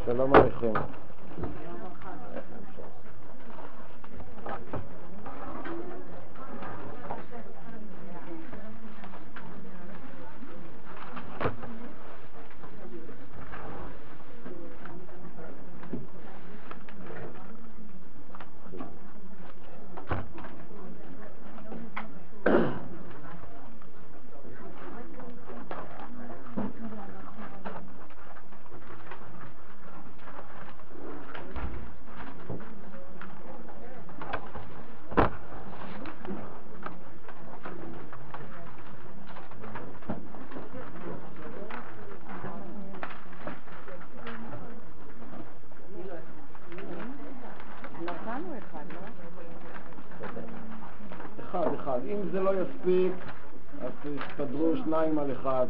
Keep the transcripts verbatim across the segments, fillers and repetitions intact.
שלום עליכם. אחד אחד, אם זה לא יספיק אז תסתדרו שניים על אחד.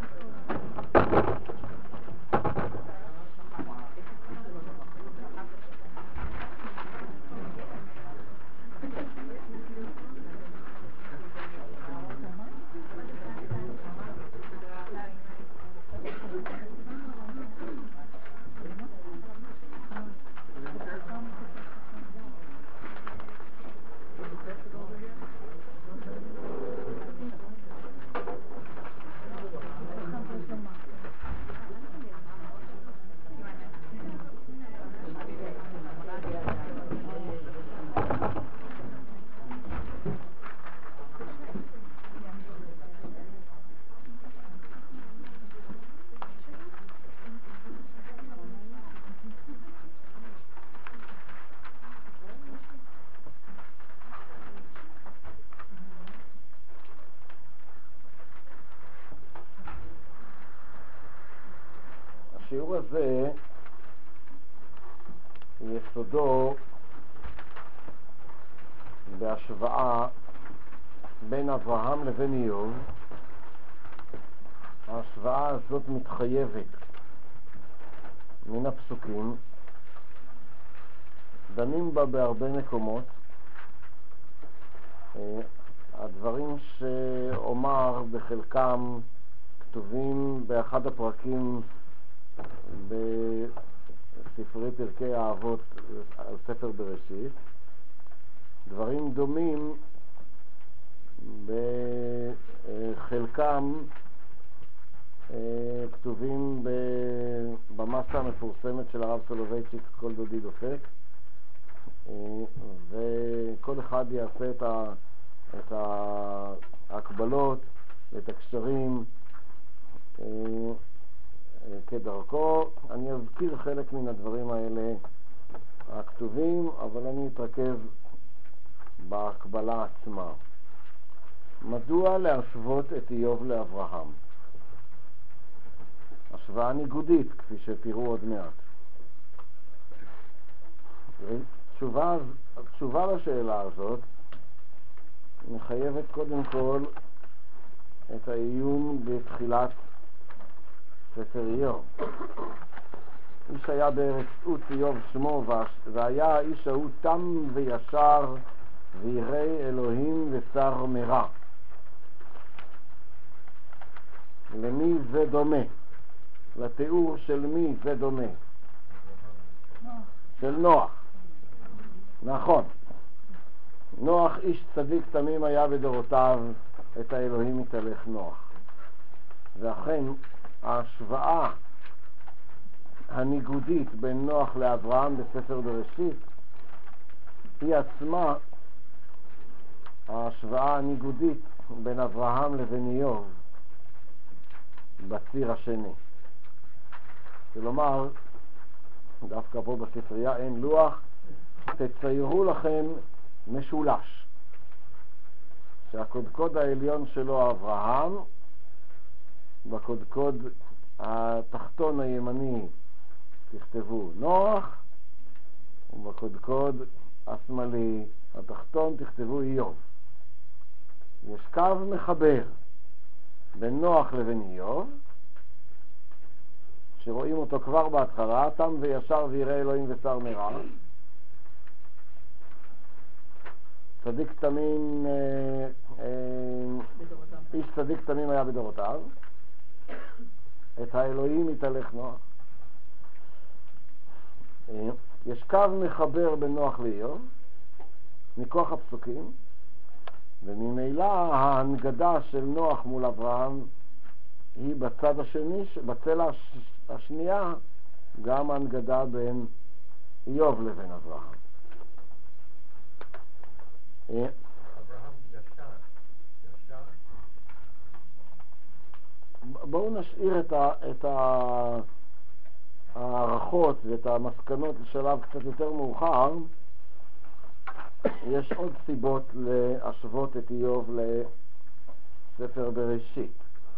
השיעור הזה יסודו בהשוואה בין אברהם לבין איוב. ההשוואה הזאת מתחייבת מן הפסוקים, דנים בה בהרבה מקומות. הדברים שאומר בחלקם כתובים באחד הפרקים בספרי פרקי האבות על ספר בראשית. דברים דומים בחלקם כתובים במסה המפורסמת של הרב סולובייצ'יק, כל דודי דופק, וכל אחד יעשה את, ה, את ההקבלות ואת הקשרים כדרכו. אני אזכיר חלק מן הדברים האלה הכתובים, אבל אני אתרכז בהקבלה עצמה. מדוע להשוות את איוב לאברהם? השוואה ניגודית, כפי שתראו עוד מעט. תשובה, התשובה לשאלה הזאת מחייבת קודם כל את העיון בתחילת ספר איוב. איש היה בארץ עוץ, איוב שמו, והיה האיש ההוא תם וישר וירא אלוהים ושר מרע. למי זה דומה? לתיאור של מי זה דומה? של נוח. נכון. נוח איש צדיק תמים היה בדורותיו, את האלוהים יתהלך נוח. ואכן ההשוואה הניגודית בין נוח לאברהם בספר בראשית היא עצמה ההשוואה הניגודית בין אברהם לבין איוב בציר השני. כלומר, דווקא פה בספרייה אין לוח, תציירו לכם משולש שהקודקוד העליון שלו אברהם, בקודקוד התחתון הימני תכתבו נוח, ובקודקוד השמאלי התחתון תכתבו איוב. יש קו מחבר בין נוח לבין איוב, שרואים אותו כבר בהתחלה, תם וישר וירא אלוהים ושר מרע. צדיק תמים, אה, אה, איש צדיק תמים היה בדורותיו, את האלוהים יתהלך נוח. יש קו מחבר בין נוח לאיוב מכוח הפסוקים, וממילא ההנגדה של נוח מול אברהם היא בצד השני, בצלע השנייה, גם ההנגדה בין איוב לבין אברהם. אברהם ישר, ישר. בואו נשאיר את ה... את ה... הערכות ואת המסקנות לשלב קצת יותר מאוחר. יש עוד סיבות להשוות את איוב לספר בראשית.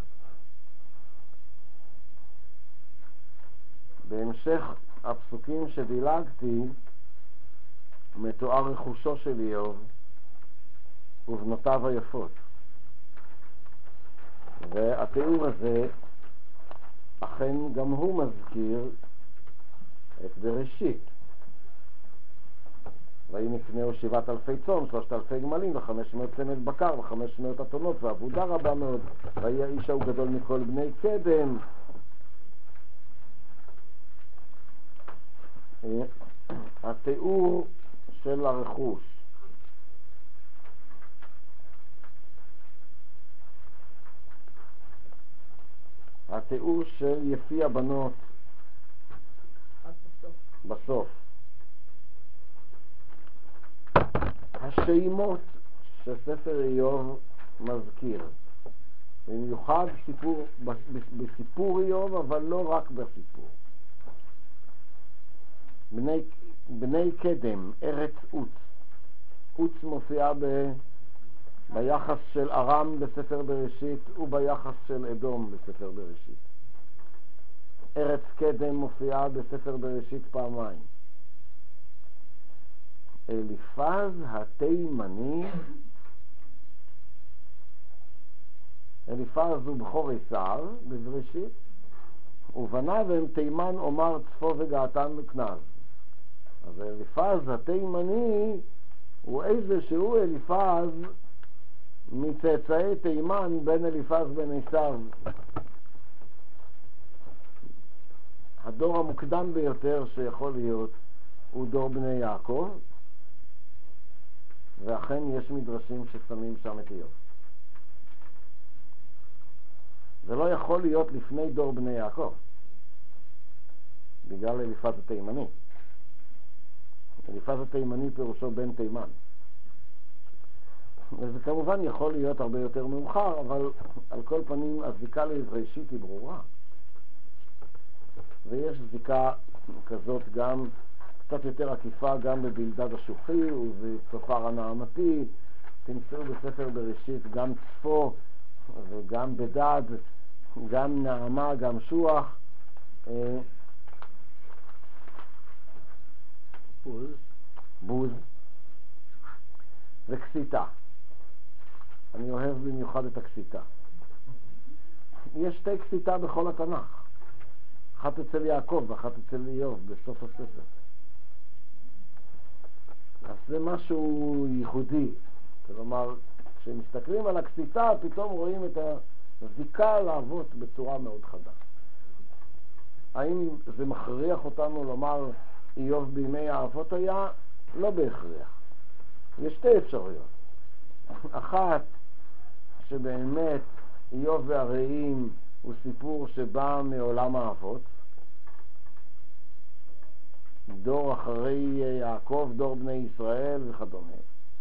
בהמשך הפסוקים שדילגתי מתואר רכושו של איוב ובנותיו היפות, והתיאור הזה אכן גם הוא מזכיר את בראשית. ויהי מקנהו שבעת אלפי צאן, שלושת אלפי גמלים וחמש מאות צמד בקר וחמש מאות אתונות ועבודה רבה מאוד. ויהי האיש ההוא גדול מכל בני קדם. התיאור של הרכוש, התיאור של יפי הבנות בסוף, השמות שספר איוב מזכיר, במיוחד סיפור, בסיפור איוב, אבל לא רק בסיפור. בני, בני קדם, ארץ עוץ. עוץ מופיעה ב, ביחס של ארם בספר בראשית וביחס של אדום בספר בראשית. ארץ קדם מופיעה בספר בראשית פעמיים. אליפז התימני, אליפז הוא בכור עשיו בבראשית, ובניו הם תימן, עומר, צפו וגעתן וכנז. אז אליפז התימני הוא איזשהו אליפז מצאצאי תימן, בן אליפז בן עשיו, הדור המוקדם ביותר שיכול להיות הוא דור בני יעקב, ואכן יש מדרשים ששמים שם את איוב. זה לא יכול להיות לפני דור בני יעקב, בגלל אליפז התימני. אליפז התימני פירושו בן תימן. וזה כמובן יכול להיות הרבה יותר מאוחר, אבל על כל פנים הזיקה לבראשית היא ברורה. ויש זיקה כזאת גם קצת יותר עקיפה גם בבלדד השוחי ובצופר הנעמתי. תמצאו בספר בראשית גם צפו וגם בדד, גם נעמה, גם שוח. בוז, בוז וכסיתה. אני אוהב במיוחד את הכסיתה. יש שתי כסיתה בכל התנ"ך, אחת אצל יעקב ואחת אצל איוב בסוף הספר. אז זה משהו ייחודי. כלומר, כשמסתכלים על הכסיתה פתאום רואים את הזיקה לאבות בצורה מאוד חדה. האם זה מכריח אותנו לומר איוב בימי האבות היה? לא בהכרח. יש שתי אפשרויות. אחת, שבאמת איוב והרעים הוא סיפור שבא מעולם האבות, דור אחרי יעקב, דור בני ישראל וכדומה.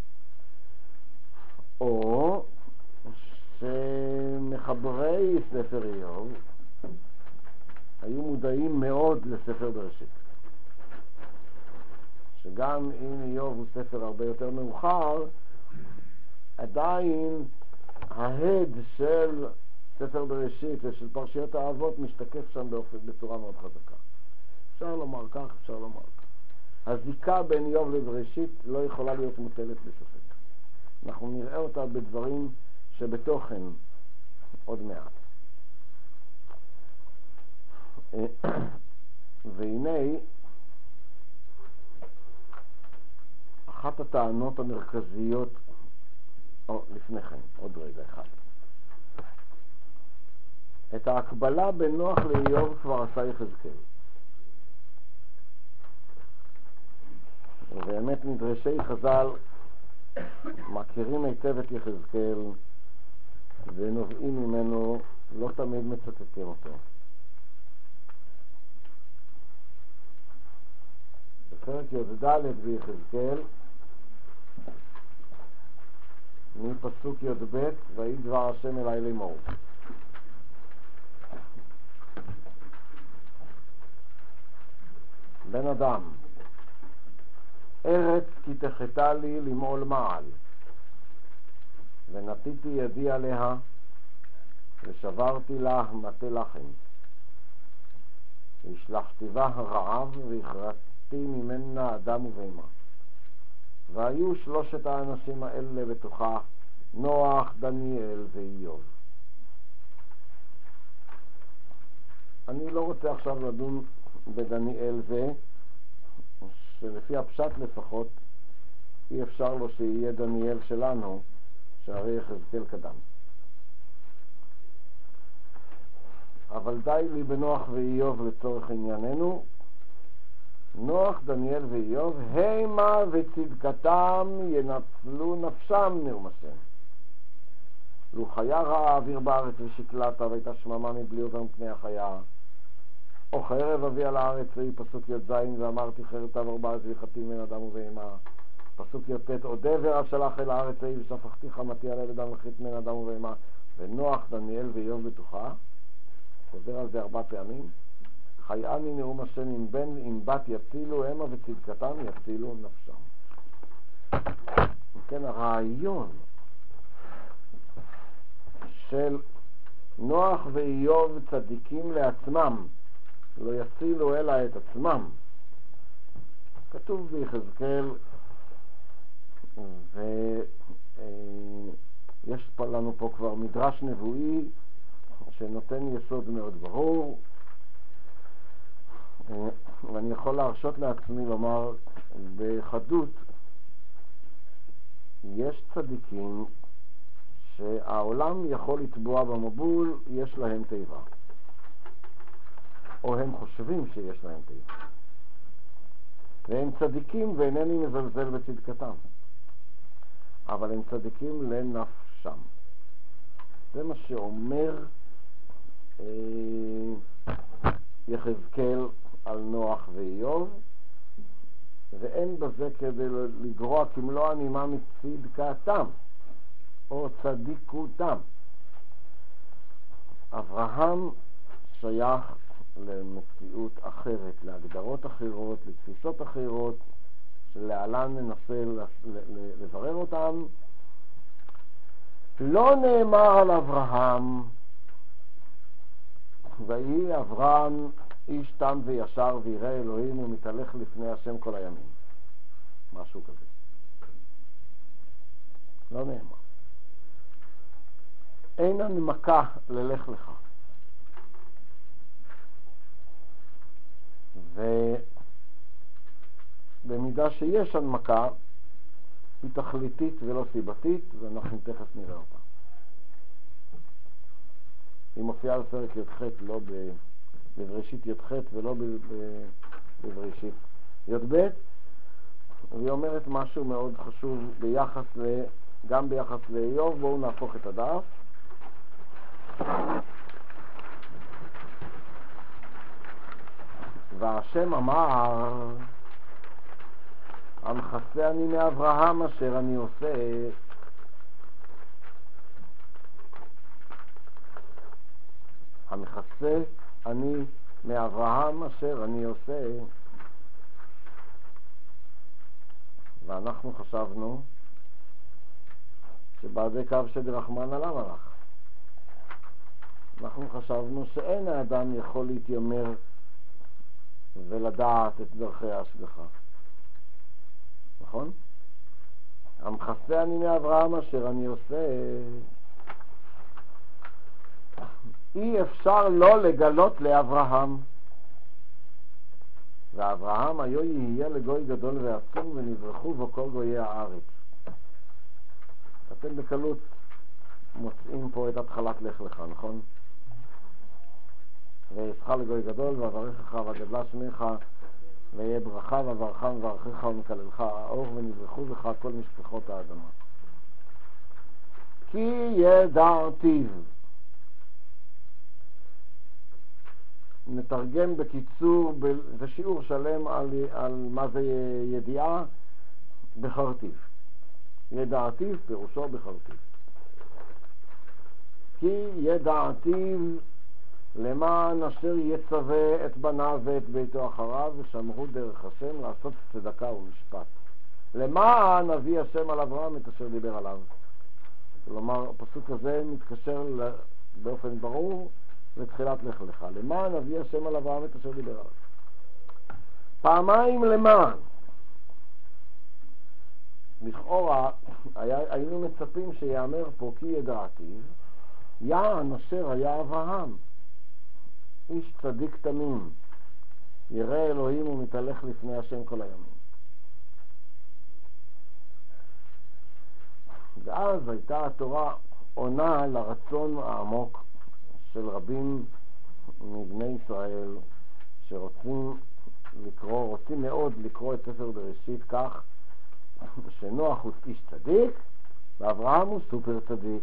או שמחברי ספר איוב היו מודעים מאוד לספר בראשית, שגם אם איוב הוא ספר הרבה יותר מאוחר, עדיין ההד של ספר בראשית ושל פרשיות האבות משתקף שם באופן, בצורה מאוד חזקה. אפשר לומר כך, אפשר לומר כך. הזיקה בין איוב לבראשית לא יכולה להיות מוטלת בספק. אנחנו נראה אותה בדברים שבתוכן עוד מעט. והנה אחת הטענות המרכזיות, או לפני כן, עוד רגע אחד. את ההקבלה בין נוח לאיוב כבר עשה יחזקאל. באמת מדרשי חז"ל מכירים היטב את יחזקאל ונובעים ממנו, לא תמיד מצטטים אותו. בפרק י"ד ביחזקאל, מפסוק י"ב, ויהי דבר השם אלי לאמור. בן אדם, ארץ כי תחתה לי למעול מעל, ונטיתי ידי עליה, ושברתי לה מטה לחם. והשלחתי בה הרעב, והכרתתי ממנה אדם ובהמה. והיו שלושת האנשים האלה בתוכה, נוח, דניאל ואיוב. אני לא רוצה עכשיו לדון בדניאל זה, שלפי הפשט לפחות אי אפשר לו שיהיה דניאל שלנו, שהרי יחזקאל קדם. אבל די לי בנוח ואיוב לצורך ענייננו. נוח, דניאל ואיוב, המה וצדקתם ינצלו נפשם נאום השם. לו חיה רעה האוויר בארץ ושקלתה, והייתה שממה מבלי עובר מפני החיה. או חרב אביא על הארץ, והיא פסוק י"ז, ואמרתי חרב תעבור בארץ והלכתי מן אדם ובהמה. פסוק י"ט, עוד דבר שלח אל הארץ ההיא ושפכתי חמתי עליה בדם וחית מן אדם ובהמה. ונוח, דניאל ואיוב בתוכה, חוזר על זה ארבע פעמים. חייאני נאום השם, אם בן אם בת יצילו המה וצדקתם יצילו נפשם. כן, הרעיון של נוח ואיוב צדיקים לעצמם, לא יצילו אלא את עצמם, כתוב ביחזקאל, ויש לנו פה כבר מדרש נבואי שנותן יסוד מאוד ברור, ואני יכול להרשות לעצמי לומר בחדות, יש צדיקים שהעולם יכול לטבוע במבול, יש להם טבע, או הם חושבים שיש להם טבע, והם צדיקים, ואינני מזלזל בצדקתם, אבל הם צדיקים לנפשם. זה מה שאומר אה, יחזקאל על נוח ואיוב, ואין בזה כדי לגרוע כמלוא הנימה מצדקתם או צדיקותם. אברהם שייך למציאות אחרת, להגדרות אחרות, לתפיסות אחרות, שלהלן ננסה לברר אותם. לא נאמר על אברהם ויהי אברהם איש תם וישר וירא אלוהים ומתהלך לפני השם כל הימים, משהו כזה. לא נאמר. אין הנמקה ללך לך, ובמידה שיש הנמקה היא תכליתית ולא סיבתית, ואנחנו תכף נראה אותה. היא מופיעה בפרק י"ח, לא בבראשית י"ח ולא בבראשית י"ב, והיא אומרת משהו מאוד חשוב ביחס ל... גם ביחס לאיוב. בואו נהפוך את הדף. והשם אמר, המחסה אני מאברהם אשר אני עושה. המחסה אני מאברהם אשר אני עושה. ואנחנו חשבנו שבעדי קו שדרחמן עלה מלאך. אנחנו חשבנו שאין האדם יכול להתיימר ולדעת את דרכי ההשגחה. נכון? המחסה אני מאברהם אשר אני עושה. אי אפשר לא לגלות לאברהם. ואברהם היו יהיה לגוי גדול ועצום, ונברחו בו כל גויי הארץ. אתם בקלות מוצאים פה את התחלת לך לך, נכון? וישך לגוי גדול, ואברכך וגדלה שמך, ויהיה ברכה. ברכה וברכם וברכך ומקללך האור ונברכו בך כל משפחות האדמה. כי ידעתיו. נתרגם בקיצור, זה שיעור שלם על, על מה זה ידיעה בחרטיב. ידעתיו פירושו בחרטיב. כי ידעתיו למען אשר יצווה את בניו ואת ביתו אחריו ושמרו דרך השם לעשות צדקה ומשפט. למען אבי השם על אברהם את אשר דיבר עליו. כלומר, הפסוק הזה מתקשר באופן ברור לתחילת לך לך. למען אבי השם על אברהם את אשר דיבר עליו. פעמיים למען. לכאורה היינו מצפים שיאמר פה כי ידעתיו, יען אשר היה אברהם, איש צדיק תמים, ירא אלוהים ומתהלך לפני השם כל הימים. ואז הייתה התורה עונה לרצון העמוק של רבים מבני ישראל שרוצים לקרוא, רוצים מאוד לקרוא את ספר בראשית כך שנוח הוא איש צדיק ואברהם הוא סופר צדיק.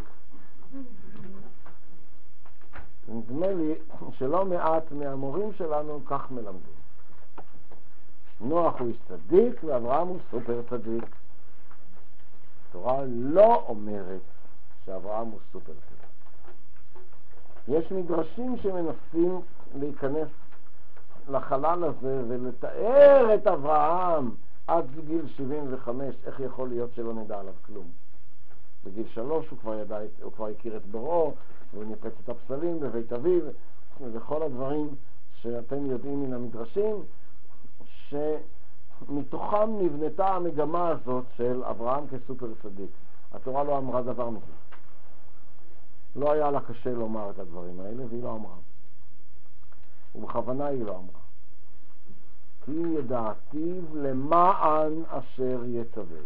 נדמה לי שלא מעט מהמורים שלנו כך מלמדים. נוח הוא איש צדיק ואברהם הוא סופר צדיק. התורה לא אומרת שאברהם הוא סופר צדיק. יש מדרשים שמנסים להיכנס לחלל הזה ולתאר את אברהם עד גיל שבעים וחמש, איך יכול להיות שלא נדע עליו כלום. בגיל שלוש הוא כבר ידע, הוא כבר הכיר את בוראו, והוא ניפץ את הפסלים בבית אביו, וכל הדברים שאתם יודעים מן המדרשים, שמתוכם נבנתה המגמה הזאת של אברהם כסופר צדיק. התורה לא אמרה דבר מזה. לא היה לה קשה לומר את הדברים האלה, והיא לא אמרה. ובכוונה היא לא אמרה. כי ידעתיו למען אשר יצווה.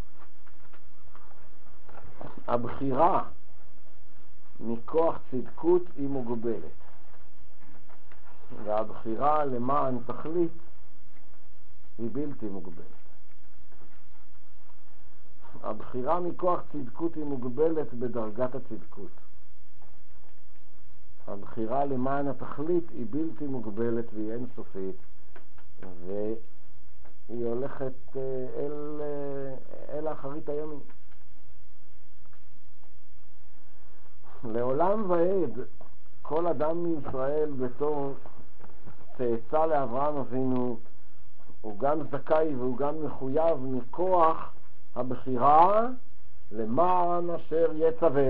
הבחירה מכוח צדקות היא מוגבלת, והבחירה למען תכלית היא בלתי מוגבלת. הבחירה מכוח צדקות היא מוגבלת בדרגת הצדקות. הבחירה למען התכלית היא בלתי מוגבלת והיא אינסופית, והיא הולכת אל, אל אחרית הימים. לעולם ועד כל אדם מישראל בתור צאצא לאברהם אבינו הוא גם זכאי והוא גם מחויב מכוח הבחירה למען אשר יצווה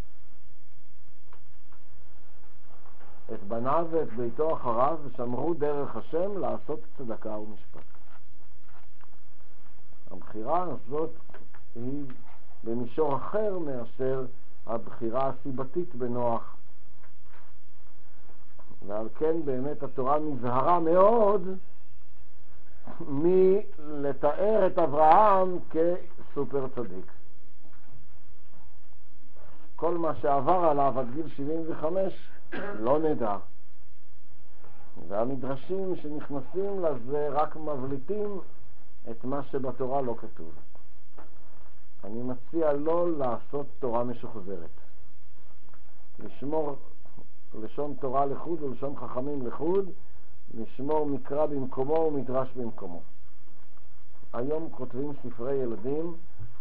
את בניו ואת ביתו אחריו ושמרו דרך השם לעשות צדקה ומשפט. הבחירה הזאת היא במישור אחר מאשר הבחירה הסיבתית בנוח, ועל כן באמת התורה נזהרה מאוד מלתאר את אברהם כסופר צדיק. כל מה שעבר עליו עד גיל שבעים וחמש לא נדע, והמדרשים שנכנסים לזה רק מבליטים את מה שבתורה לא כתוב. אני מציע לא לעשות תורה משוחזרת, לשמור לשון תורה לחוד ולשון חכמים לחוד, לשמור מקרא במקומו ומדרש במקומו. היום כותבים ספרי ילדים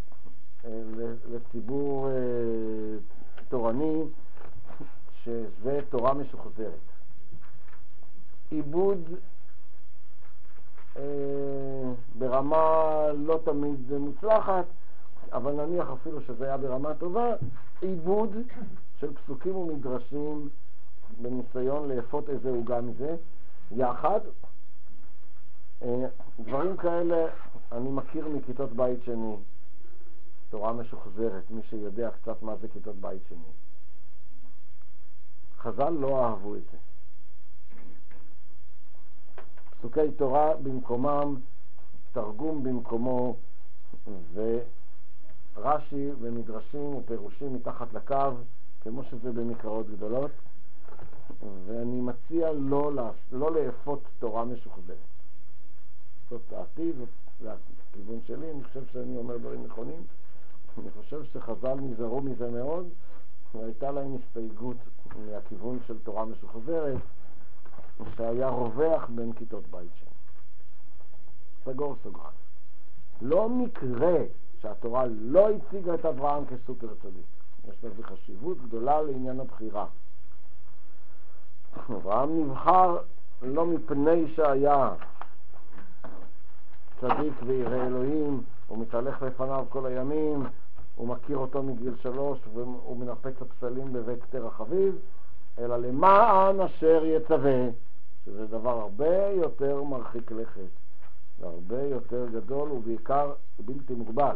לציבור תורני שזה תורה משוחזרת. עיבוד ברמה לא תמיד מוצלחת, אבל נניח אפילו שזה היה ברמה טובה, עיבוד של פסוקים ומדרשים בניסיון לאפות איזה עוגה מזה יחד. דברים כאלה אני מכיר מכיתות בית שני, תורה משוחזרת, מי שיודע קצת מה זה כיתות בית שני. חז"ל לא אהבו את זה. פסוקי תורה במקומם, תרגום במקומו, ורש"י ומדרשים ופירושים מתחת לקו, כמו שזה במקראות גדולות, ואני מציע לא, לא לאפות תורה משוחזרת. זאת דעתי, זה הכיוון שלי, אני חושב שאני אומר דברים נכונים. אני חושב שחז"ל נזהרו מזה מאוד, והייתה להם הסתייגות מהכיוון של תורה משוחזרת, שהיה רווח בין כיתות בית שם. סגור סוגריים. לא מקרה שהתורה לא הציגה את אברהם כסופר צדיק. יש לזה חשיבות גדולה לעניין הבחירה. אברהם נבחר לא מפני שהיה צדיק וירא אלוהים, הוא מתהלך לפניו כל הימים, הוא מכיר אותו מגיל שלוש והוא מנפץ הפסלים בבית תרח אביו, אלא למען אשר יצווה, שזה דבר הרבה יותר מרחיק לכת והרבה יותר גדול ובעיקר בלתי מוגבל.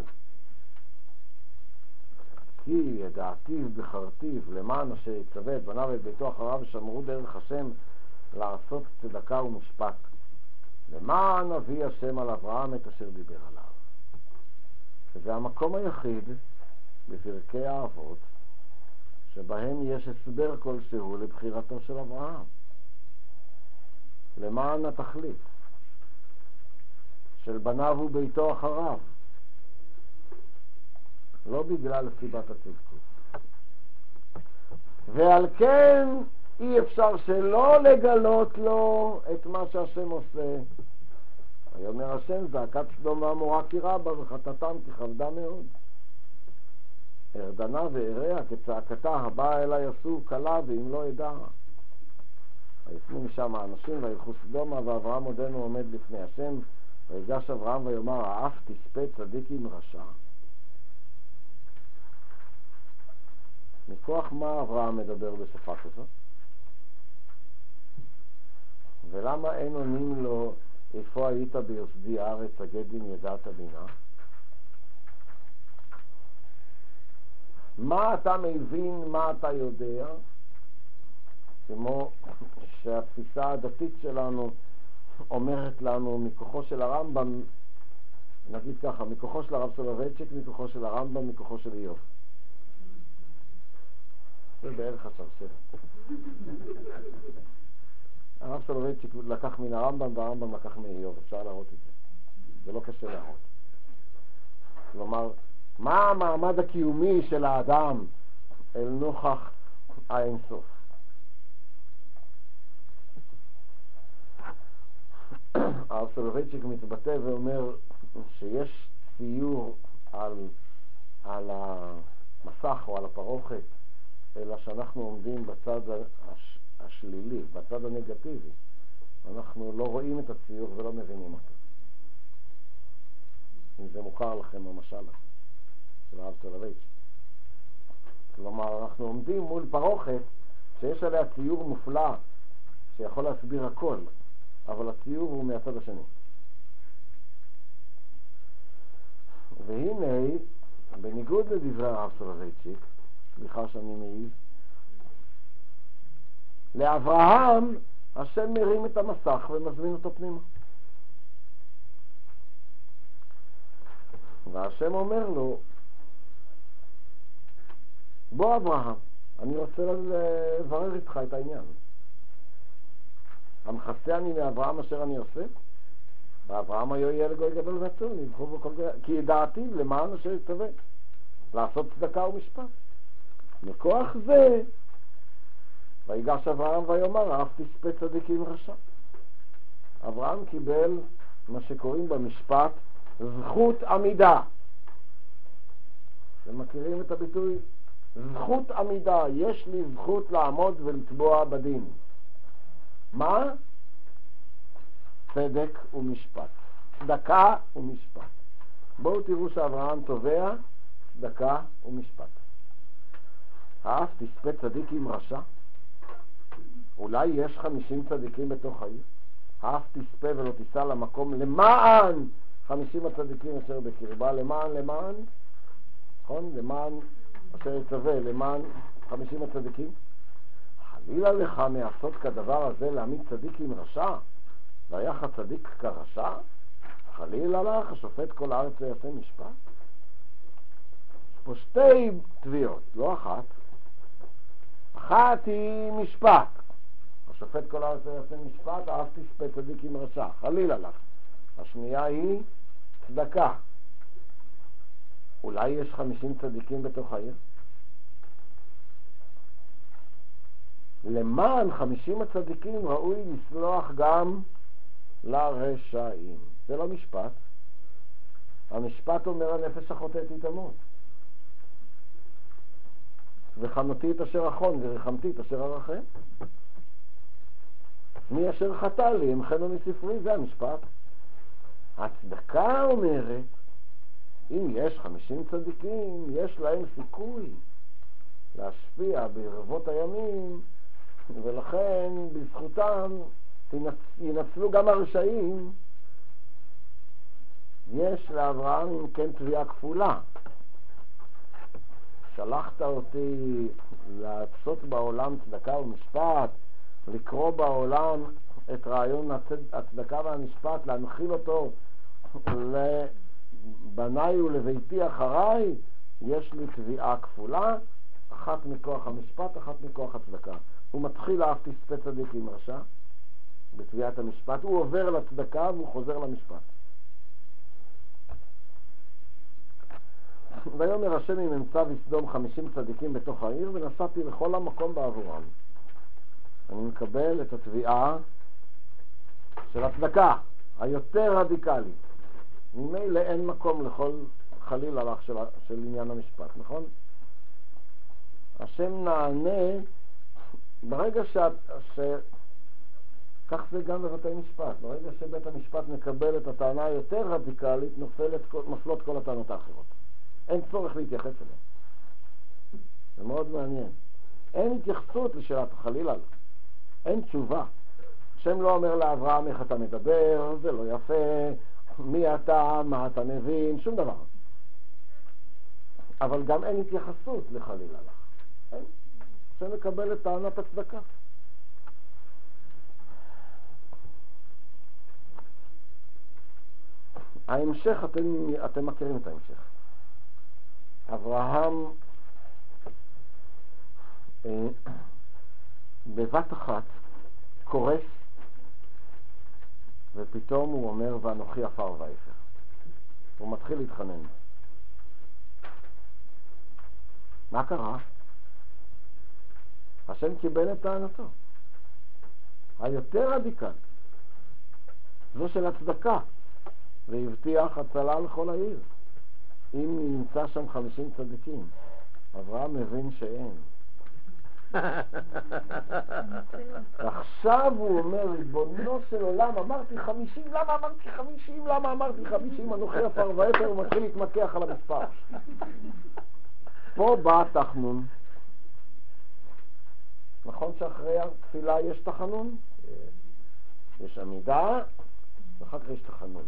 כי ידעתיו בחרתיו למען אשר יצווה את בניו ואת ביתו אחריו ושמרו דרך השם לעשות צדקה ומשפט, למען אבי השם על אברהם את אשר דיבר עליו. וזה המקום היחיד בפרקי האבות שבהם יש הסבר כלשהו לבחירתו של אברהם, למען התכלית של בניו וביתו אחריו, לא בגלל סיבת הצדקות. ועל כן אי אפשר שלא לגלות לו את מה שהשם עושה. ויאמר השם זעקת סדום ועמורה כי רבה וחטאתם כי כבדה מאוד. ארדנה ואריה כצעקתה הבאה אליי עשו קלה ואם לא ידע. ויפנו משם האנשים וילכו סדומה ואברהם עודנו עומד לפני השם ויגש אברהם ויאמר האף תספה צדיק עם רשע. מכוח מה אברהם מדבר בשפה כזאת? ולמה אין עונים לו איפה היית ביוסדי הארץ הגד אם ידעת בינה? מה אתה מבין, מה אתה יודע? כמו שהתפיסה הדתית שלנו אומרת לנו מכוחו של הרמב"ם, נגיד ככה, מכוחו של הרב סולובייצ'יק, מכוחו של הרמב"ם, מכוחו של איוב. זה בערך השרשרת. הרב סולובייצ'יק לקח מן הרמב"ם והרמב"ם לקח מאיוב, אפשר להראות את זה. זה לא קשה להראות. כלומר, מה המעמד הקיומי של האדם אל נוכח האינסוף? הרב סולובייצ'יק מתבטא ואומר שיש ציור על, על המסך או על הפרוכת, אלא שאנחנו עומדים בצד הש, השלילי, בצד הנגטיבי. אנחנו לא רואים את הציור ולא מבינים אותו. אם זה מוכר לכם המשל הזה של הרב סולובייצ'יק. כלומר, אנחנו עומדים מול פרוכת שיש עליה ציור מופלא שיכול להסביר הכל, אבל הציור הוא מהצד השני. והנה, בניגוד לדברי הרב סולובייצ'יק, סליחה שאני מעיז, לאברהם השם מרים את המסך ומזמין אותו פנימה. והשם אומר לו, בוא אברהם, אני רוצה לברר איתך את העניין. המחסה אני מאברהם אשר אני עושה? ואברהם היו יהיה לגוי גדול ועצום, נבחו בו כל גדול, כי ידעתי למען אשר יצווה, לעשות צדקה ומשפט. מכוח זה, ויגש אברהם ויאמר, אף תספה צדיק עם רשע. אברהם קיבל מה שקוראים במשפט זכות עמידה. אתם מכירים את הביטוי? זכות עמידה, יש לי זכות לעמוד ולתבוע בדין. מה? צדק ומשפט. צדקה ומשפט. בואו תראו שאברהם תובע צדקה ומשפט. האף תספה צדיק עם רשע? אולי יש חמישים צדיקים בתוך העיר? האף תספה ולא תיסע למקום למען חמישים הצדיקים אשר בקרבה. למען, למען, נכון? למען אשר יצווה, למען חמישים הצדיקים. חלילה לך מעשות כדבר הזה להעמיד צדיק עם רשע, ויח הצדיק כרשע? חלילה לך, השופט כל הארץ יעשה משפט? יש פה שתי תביעות, לא אחת. אחת היא משפט. השופט כל הארץ יעשה משפט, אף תספה צדיק עם רשע. חלילה לך. השנייה היא צדקה. אולי יש חמישים צדיקים בתוך העיר? למען חמישים הצדיקים ראוי לסלוח גם לרשעים. זה לא משפט. המשפט אומר הנפש החוטאת היא תמות. וחנותי את אשר אחון ורחמתי את אשר ארחם. מי אשר חטא לי ימחנו מספרי, זה המשפט. הצדקה אומרת, אם יש חמישים צדיקים, יש להם סיכוי להשפיע ברבות הימים, ולכן בזכותם ינצלו גם הרשעים. יש לאברהם אם כן תביעה כפולה. שלחת אותי לעשות בעולם צדקה ומשפט, לקרוא בעולם את רעיון הצדקה והמשפט, להנחיל אותו לבניי ולביתי אחריי. יש לי תביעה כפולה, אחת מכוח המשפט, אחת מכוח הצדקה. הוא מתחיל אף תספה צדיק עם רשע בתביעת המשפט, הוא עובר לצדקה והוא חוזר למשפט. ויאמר השם אם אמצא בסדום חמישים צדיקים בתוך העיר, ונסעתי לכל המקום בעבורם. אני מקבל את התביעה של הצדקה היותר רדיקלית. ממילא אין מקום לכל חליל הלך של, של עניין המשפט, נכון? השם נענה ברגע ש... ש... כך זה גם בבתי משפט. ברגע שבית המשפט מקבל את הטענה היותר רדיקלית, נופלת, נופלות כל הטענות האחרות. אין צורך להתייחס אליהן. זה מאוד מעניין. אין התייחסות לשאלת החלילה. אין תשובה. השם לא אומר לאברהם איך אתה מדבר, זה לא יפה, מי אתה, מה אתה מבין, שום דבר. אבל גם אין התייחסות לחלילה לך. אין. השם מקבל את טענת הצדקה. ההמשך, אתם, אתם מכירים את ההמשך. אברהם אה, בבת אחת קורס, ופתאום הוא אומר ואנוכי עפר ואפר. הוא מתחיל להתחנן. מה קרה? השם קיבל את טענתו היותר רדיקל, זו של הצדקה, והבטיח הצלה לכל העיר. אם נמצא שם חמישים צדיקים, אברהם מבין שאין. עכשיו הוא אומר, ריבונו של עולם, אמרתי חמישים, למה אמרתי חמישים? למה אמרתי חמישים? אנוכי עפר ואפר, הוא מתחיל להתמקח על המספר. פה בא תחנון. נכון שאחרי התפילה יש תחנון? יש עמידה, ואחר כך יש תחנון.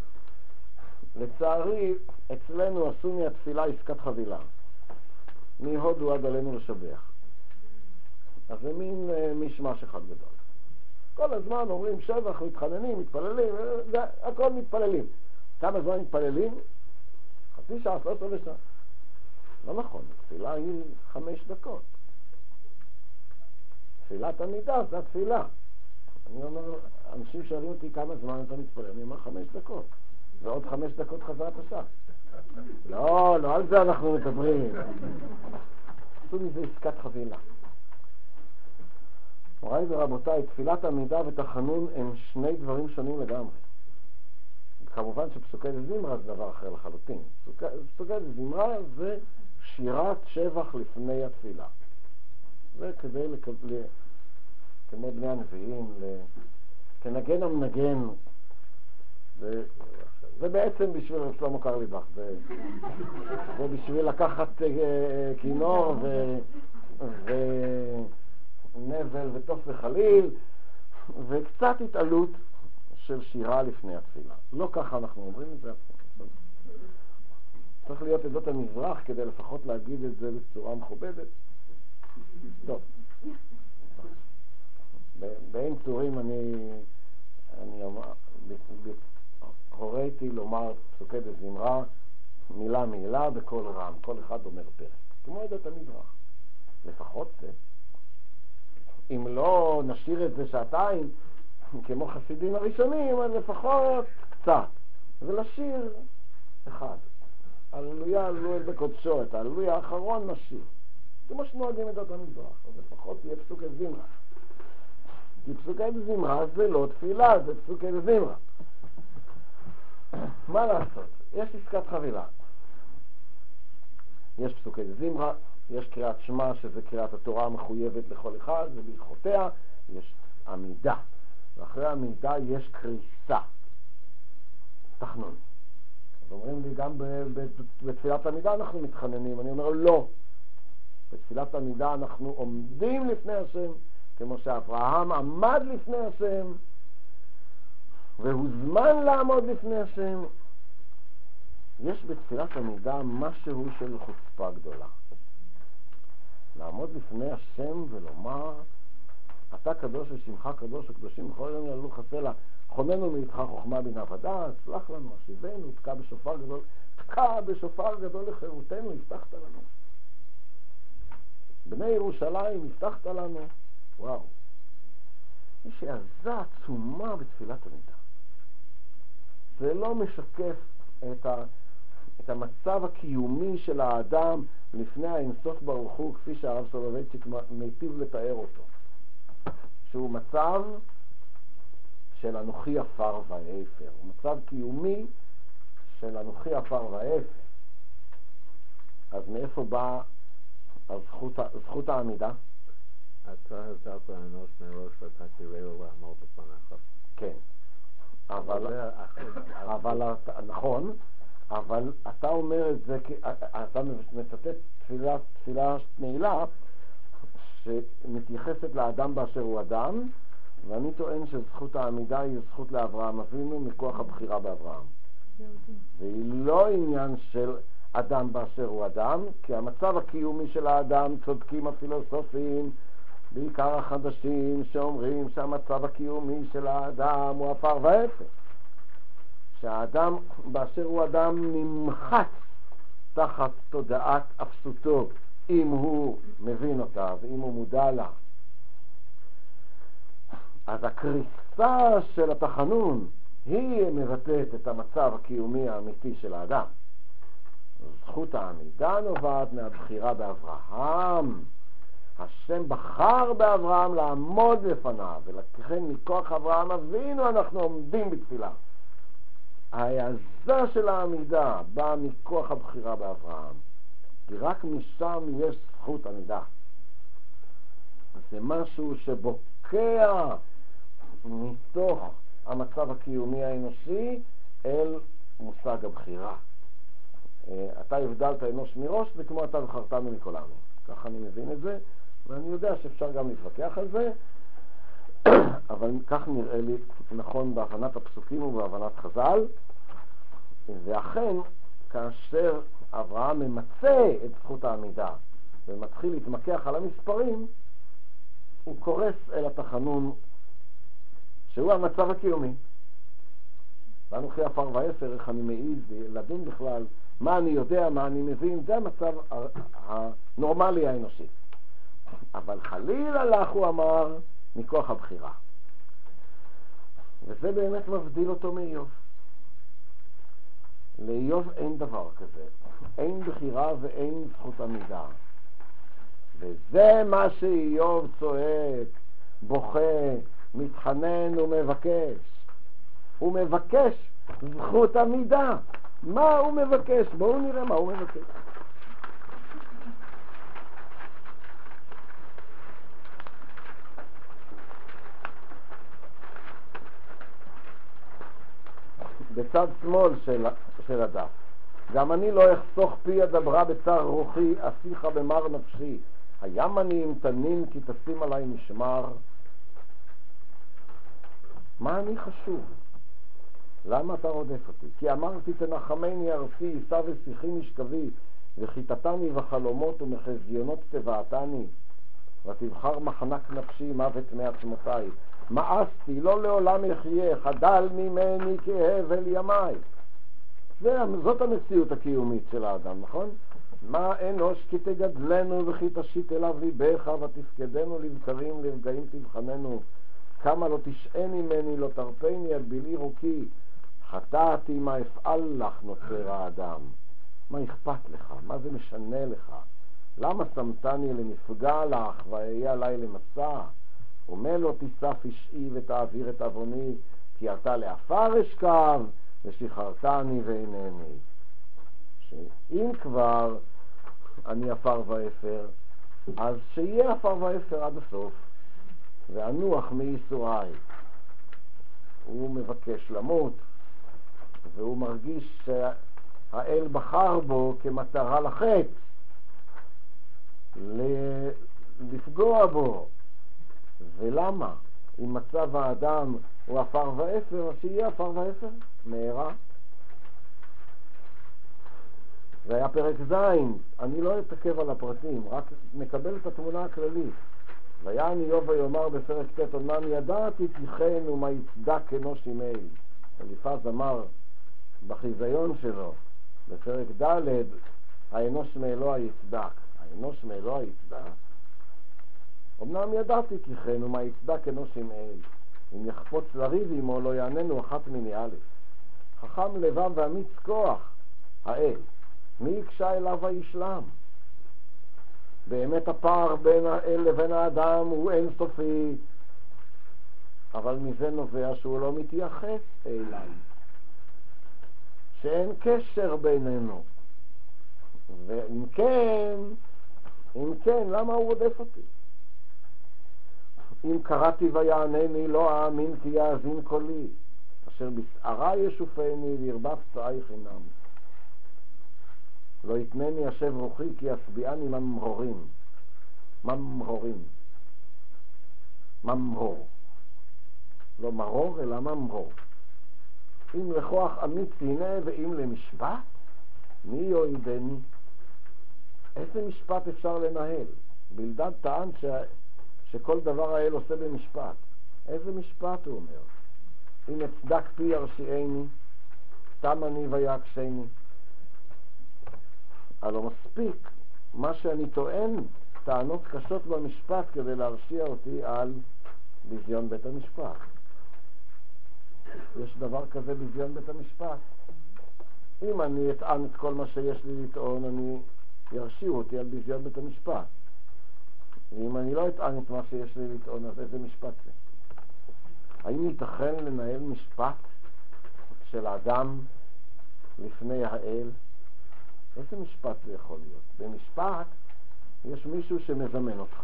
לצערי, אצלנו עשו מהתפילה עסקת חבילה. מהודו עד עלינו לשבח. אז זה מין uh, משמש אחד גדול. כל הזמן אומרים שבח, מתחננים, מתפללים, זה, הכל מתפללים. כמה זמן מתפללים? חצי שעה, שלוש עשרה שעה. לא נכון, התפילה היא חמש דקות. תפילת עמידה זה התפילה. אני אומר, אנשים שואלים אותי כמה זמן אתה מתפלל, אני אומר חמש דקות. ועוד חמש דקות חזרת השעה. לא, לא על זה אנחנו מדברים. עשו מזה עסקת חבילה. מוריי ורבותיי, תפילת עמידה ותחנון הם שני דברים שונים לגמרי. כמובן שפסוקי זמרה זה דבר אחר לחלוטין. פסוקי זמרה זה שירת שבח לפני התפילה. זה כדי לקבל, כמו בני הנביאים, כנגן המנגן. זה, זה בעצם בשביל שלמה קרליבך. זה, זה בשביל לקחת כינור ו... ו נבל וטוף וחליל, וקצת התעלות של שירה לפני התפילה. לא ככה אנחנו אומרים את זה. צריך להיות עדות המזרח כדי לפחות להגיד את זה בצורה מכובדת. טוב. בעין צורים אני, אני הוריתי לומר פסוקי זמרה, מילה מילה בכל רם. כל אחד אומר פרק. כמו עדות המזרח. לפחות זה. אם לא נשאיר את זה שעתיים, כמו חסידים הראשונים, אז לפחות קצת. ולשיר אחד. הללויה, הללויה בקודשו, את הללויה האחרון נשיר. כמו שנוהגים את עדות המזרח, אז לפחות יהיה פסוקי זמרה. כי פסוקי זמרה זה לא תפילה, זה פסוקי זמרה. מה לעשות? יש עסקת חבילה. יש פסוקי זמרה, יש קריאת שמע שזה קריאת התורה המחויבת לכל אחד, זה בהלכותיה, יש עמידה. ואחרי העמידה יש קריסה. תחנון. אז אומרים לי גם בתפילת עמידה אנחנו מתחננים, אני אומר לא. בתפילת עמידה אנחנו עומדים לפני השם, כמו שאברהם עמד לפני השם, והוזמן לעמוד לפני השם. יש בתפילת עמידה משהו של חוצפה גדולה. לעמוד לפני השם ולומר, אתה קדוש ושמך קדוש וקדושים בכל יום יעלו חסלה, חוננו מאיתך חוכמה בינה ודעת, סלח לנו, השיבנו, תקע בשופר גדול, תקע בשופר גדול לחירותנו, הבטחת לנו. בני ירושלים, הבטחת לנו. וואו. יש העזה עצומה בתפילת עמידה. זה לא משקף את, ה, את המצב הקיומי של האדם לפני האינסוף ברוך הוא, כפי שהרב סולובייצ'יק מיטיב לתאר אותו. שהוא מצב של אנוכי עפר ואפר. הוא מצב קיומי של אנוכי עפר ואפר. אז מאיפה באה הזכות, זכות העמידה? אתה הזכרת לאנוש מראש ואתה תראהו לעמוד בפניך. כן. אבל, אבל, נכון, אבל אתה אומר את זה, אתה מצטט תפילה, תפילה נעילה שמתייחסת לאדם באשר הוא אדם, ואני טוען שזכות העמידה היא זכות לאברהם אבינו מכוח הבחירה באברהם. והיא לא עניין של אדם באשר הוא אדם, כי המצב הקיומי של האדם, צודקים הפילוסופים, בעיקר החדשים, שאומרים שהמצב הקיומי של האדם הוא עפר ואפר. שהאדם באשר הוא אדם נמחץ תחת תודעת אפסותו, אם הוא מבין אותה ואם הוא מודע לה. אז הקריסה של התחנון היא מבטאת את המצב הקיומי האמיתי של האדם. זכות העמידה נובעת מהבחירה באברהם. השם בחר באברהם לעמוד לפניו, ולכן מכוח אברהם אבינו אנחנו עומדים בתפילה. ההעזה של העמידה באה מכוח הבחירה באברהם, כי רק משם יש זכות עמידה. זה משהו שבוקע מתוך המצב הקיומי האנושי אל מושג הבחירה. אתה הבדלת אנוש מראש, זה כמו אתה בחרתנו מכל העמים. ככה אני מבין את זה, ואני יודע שאפשר גם להתווכח על זה, אבל כך נראה לי נכון בהבנת הפסוקים ובהבנת חז"ל. ואכן, כאשר אברהם ממצא את זכות העמידה ומתחיל להתמקח על המספרים, הוא קורס אל התחנון שהוא המצב הקיומי. ואנוכי עפר ואפר, איך אני מעיז לדון בכלל מה אני יודע, מה אני מבין, זה המצב הנורמלי האנושי. אבל חלילה לך, הוא אמר, מכוח הבחירה. וזה באמת מבדיל אותו מאיוב. לאיוב אין דבר כזה. אין בחירה ואין זכות עמידה. וזה מה שאיוב צועק, בוכה, מתחנן ומבקש. הוא מבקש זכות עמידה. מה הוא מבקש? בואו נראה מה הוא מבקש. בצד שמאל של, של הדף. גם אני לא אחסוך פי הדברה בצר רוחי, אשיך במר נפשי. הים אני עם תנין כי תשים עליי משמר. מה אני חשוב? למה אתה רודף אותי? כי אמרתי תנחמני ארצי, יישא ושיחי משכבי, וחיתתני בחלומות ומחזיונות תבעתני, ותבחר מחנק נפשי מוות מעצמותיי. מאסתי, לא לעולם יחיה, חדל ממני כהבל ימי. זאת המציאות הקיומית של האדם, נכון? מה אנוש כי תגדלנו וכי תשית אליו ליבך ותפקדנו לבקרים לרגעים תבחננו. כמה לא תשעני ממני, לא תרפני עד בלעי רוקי. חטאתי, מה אפעל לך, נוצר האדם? מה אכפת לך? מה זה משנה לך? למה שמתני לנפגע לך, ואהיה עלי למסע? אומר לו, תיסף אישי ותעביר את אבוני, כי אתה לעפר אשכב, ושחררתני ואינני. שאם כבר אני עפר ואפר, אז שיהיה עפר ואפר עד הסוף, ואנוח מייסוריי. הוא מבקש למות, והוא מרגיש שהאל בחר בו כמטרה לחץ, לפגוע בו. ולמה? אם מצב האדם הוא עפר ואפר, אז שיהיה עפר ואפר, מהרה. זה היה פרק זין, אני לא אתעכב על הפרטים, רק מקבל את התמונה הכללית. ויען איוב ויאמר בפרק ט', אמנם ידעתי כי כן ומה יצדק אנוש עמי. אליפז אמר בחיזיון שלו, בפרק ד', האנוש מאלוה יצדק. האנוש מאלוה יצדק? אמנם ידעתי כי כן ומה יצדק אנוש עמי. אם יחפוץ לריב עמו לא יעננו אחת מיני א'. חכם לבב ואמיץ כוח, האל. מי יקשה אליו הישלם? באמת הפער בין האל לבין האדם הוא אינסופי, אבל מזה נובע שהוא לא מתייחס אליי, שאין קשר בינינו. ואם כן, אם כן, למה הוא רודף אותי? אם קראתי ויענני לא האמין כי יאזין קולי, אשר בשערה ישופני וירבץ צעי חינם. לא יתנני השב רוחי כי ישביעני ממרורים. ממרורים. ממרור. לא מרור אלא ממרור. אם לכוח אמיץ הנה ואם למשפט, מי יועידני? איזה משפט אפשר לנהל? בלדד טען ש... שכל דבר האל עושה במשפט. איזה משפט הוא אומר? אם אצדק פי ירשיעני, תם אני ויקשני. הלא מספיק מה שאני טוען, טענות קשות במשפט כדי להרשיע אותי על ביזיון בית המשפט. יש דבר כזה ביזיון בית המשפט. אם אני אטען את כל מה שיש לי לטעון, אני ירשיעו אותי על ביזיון בית המשפט. ואם אני לא אטען את מה שיש לי לטעון, אז איזה משפט זה? האם ייתכן לנהל משפט של אדם לפני האל? איזה משפט זה יכול להיות? במשפט יש מישהו שמזמן אותך,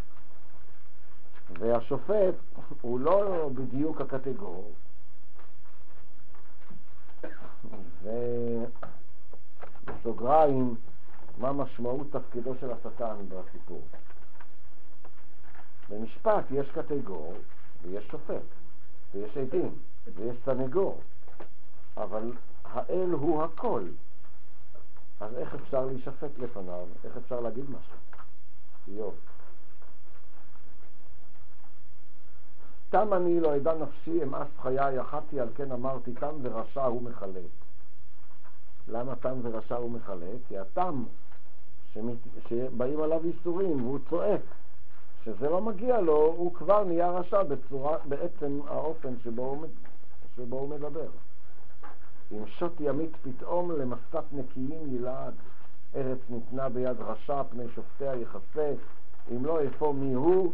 והשופט הוא לא בדיוק הקטגור, ובסוגריים, מה משמעות תפקידו של השטן בסיפור? במשפט יש קטגור ויש שופט ויש עדים ויש סנגור, אבל האל הוא הכל. אז איך אפשר להישפט לפניו? איך אפשר להגיד משהו? איוב. תם אני לא ידע נפשי אמאס חיי אחתי, על כן אמרתי תם ורשע הוא מחלק. למה תם ורשע הוא מחלק? כי התם שמת... שבאים עליו איסורים והוא צועק שזה לא מגיע לו, הוא כבר נהיה רשע בצורה, בעצם האופן שבו הוא, שבו הוא מדבר. אם שוט ימית פתאום למסת נקיים ילעד, ארץ ניתנה ביד רשע פני שופטיה יחסה, אם לא איפה מי הוא.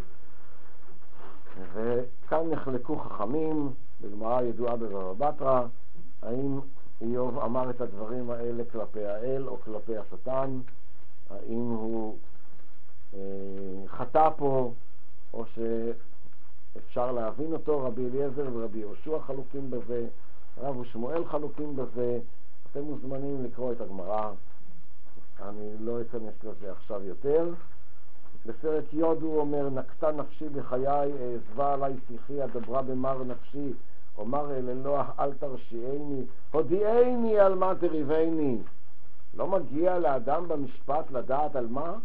וכאן נחלקו חכמים בגמרא ידועה בבבא בתרא, האם איוב אמר את הדברים האלה כלפי האל או כלפי השטן, האם הוא אה, חטא פה או שאפשר להבין אותו. רבי אליעזר ורבי יהושע חלוקים בזה, רב ושמואל חלוקים בזה. אתם מוזמנים לקרוא את הגמרא, אני לא אכנס לזה עכשיו יותר. בסרט יוד הוא אומר, נקטה נפשי בחיי, העזבה עליי שיחי, הדברה במר נפשי, אומר אל אלוה אל תרשיעני, הודיעני על מה תריבני. לא מגיע לאדם במשפט לדעת על מה?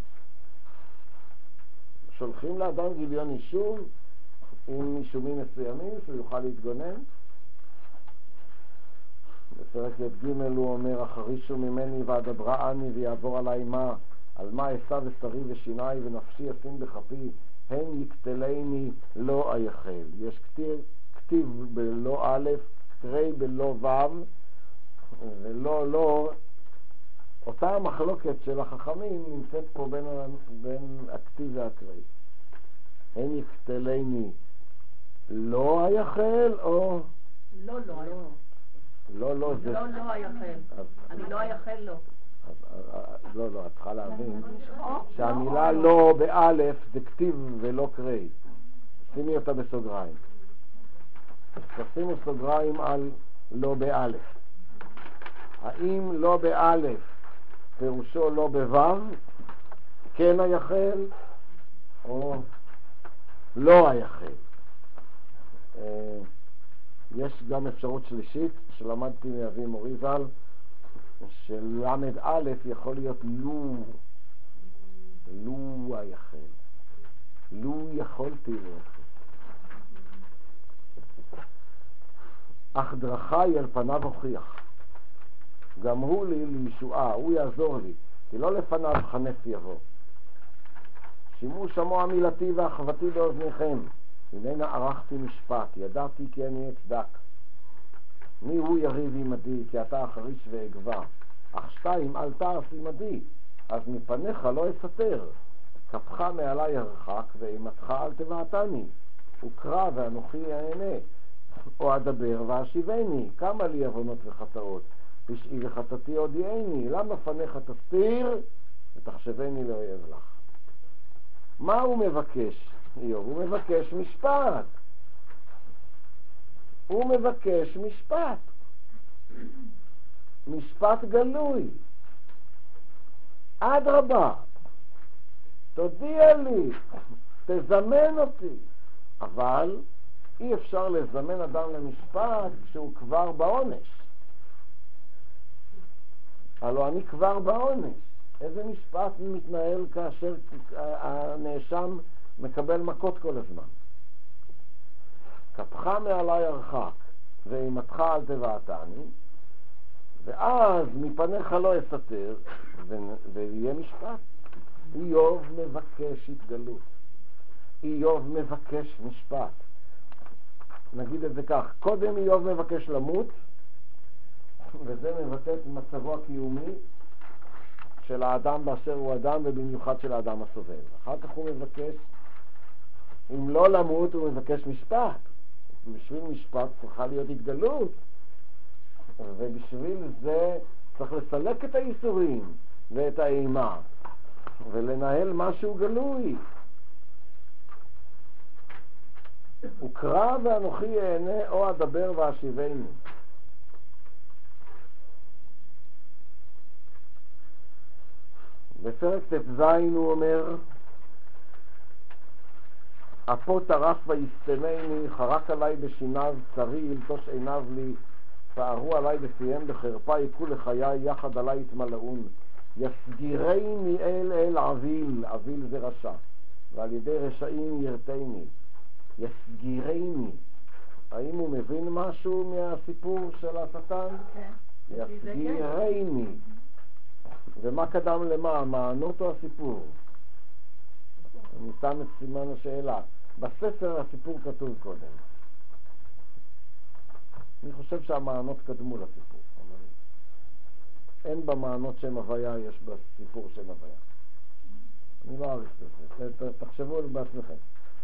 שולחים לאדם גיליון אישום עם אישומים מסוימים שהוא יוכל להתגונן. בפרק י"ג הוא אומר, אחרישו ממני ואדברה אני ויעבור עליי מה, על מה אשא ושרי ושיני ונפשי אשים בכפי, הן יקטלני לא אייחל. יש כתיב, כתיב בלא א', קרי בלא ו', ולא לא. אותה המחלוקת של החכמים נמצאת פה בין, בין הכתיב והקרי. הן יקטלני לא אייחל או... לא, לא, לא, לא, זה... לא, לא אייחל. אני לא אייחל לו. לא, לא, את צריכה להבין שהמילה לא באלף זה כתיב ולא קרי. שימי אותה בסוגריים. תשימו סוגריים על לא באלף. האם לא באלף פירושו לא בוו, כן אייחל או לא אייחל? יש גם אפשרות שלישית שלמדתי מאבי מורי ז"ל, של למד א' יכול להיות לו, לו אייחל, לו יכולתי לייחל. אך דרכי על פניו הוכיח, גם הוא לי לישועה, הוא יעזור לי, כי לא לפניו חנף יבוא. שימו שמוע מילתי ואחוותי באוזניכם, הננה ערכתי משפט, ידעתי כי אני אצדק. מי הוא יריב עמדי, כי אתה אחריש ואגבה. אך שתיים, אל תעש עמדי, אז מפניך לא אסתר. כפך מעלי הרחק, ואימתך אל תבעתני. וקרא ואנוכי אענה, או אדבר ואשיבני. כמה לי עוונות וחטאות, פשעי וחטאתי הודיעני. למה פניך תסתיר, ותחשבני לאויב לך. מה הוא מבקש? איוב, הוא מבקש משפט. הוא מבקש משפט. משפט גלוי. אדרבה, תודיע לי, תזמן אותי. אבל אי אפשר לזמן אדם למשפט כשהוא כבר בעונש. הלוא אני כבר בעונש. איזה משפט מתנהל כאשר הנאשם מקבל מכות כל הזמן? כפך מעלי הרחק ואימתך אל תבעתני, ואז מפניך לא אסתר, ויהיה משפט. איוב מבקש התגלות, איוב מבקש משפט. נגיד את זה כך, קודם איוב מבקש למות, וזה מבטא את מצבו הקיומי של האדם באשר הוא אדם, ובמיוחד של האדם הסובל. אחר כך הוא מבקש, אם לא למות, הוא מבקש משפט. בשביל משפט צריכה להיות התגלות, ובשביל זה צריך לסלק את האיסורים ואת האימה ולנהל משהו גלוי. וקרא ואנוכי אענה, או אדבר ואשיבני. בפרק ט"ז הוא אומר, אפו טרף ויסתמני, חרק עלי בשיניו, צרי ילטוש עיניו לי, פערו עלי בפיהם בחרפה, יקו לחיי, יחד עלי יתמלאון. יסגירני אל אל עביל, עביל זה רשע, ועל ידי רשעים ירתני. יסגירני. האם הוא מבין משהו מהסיפור של השטן? יסגירני. ומה קדם למה? המענות או הסיפור? אני שם את סימן השאלה. בספר הסיפור כתוב קודם. אני חושב שהמענות קדמו לסיפור. אין במענות שם הוויה, יש בסיפור שם הוויה. אני לא אעריך בזה. תחשבו בעצמכם.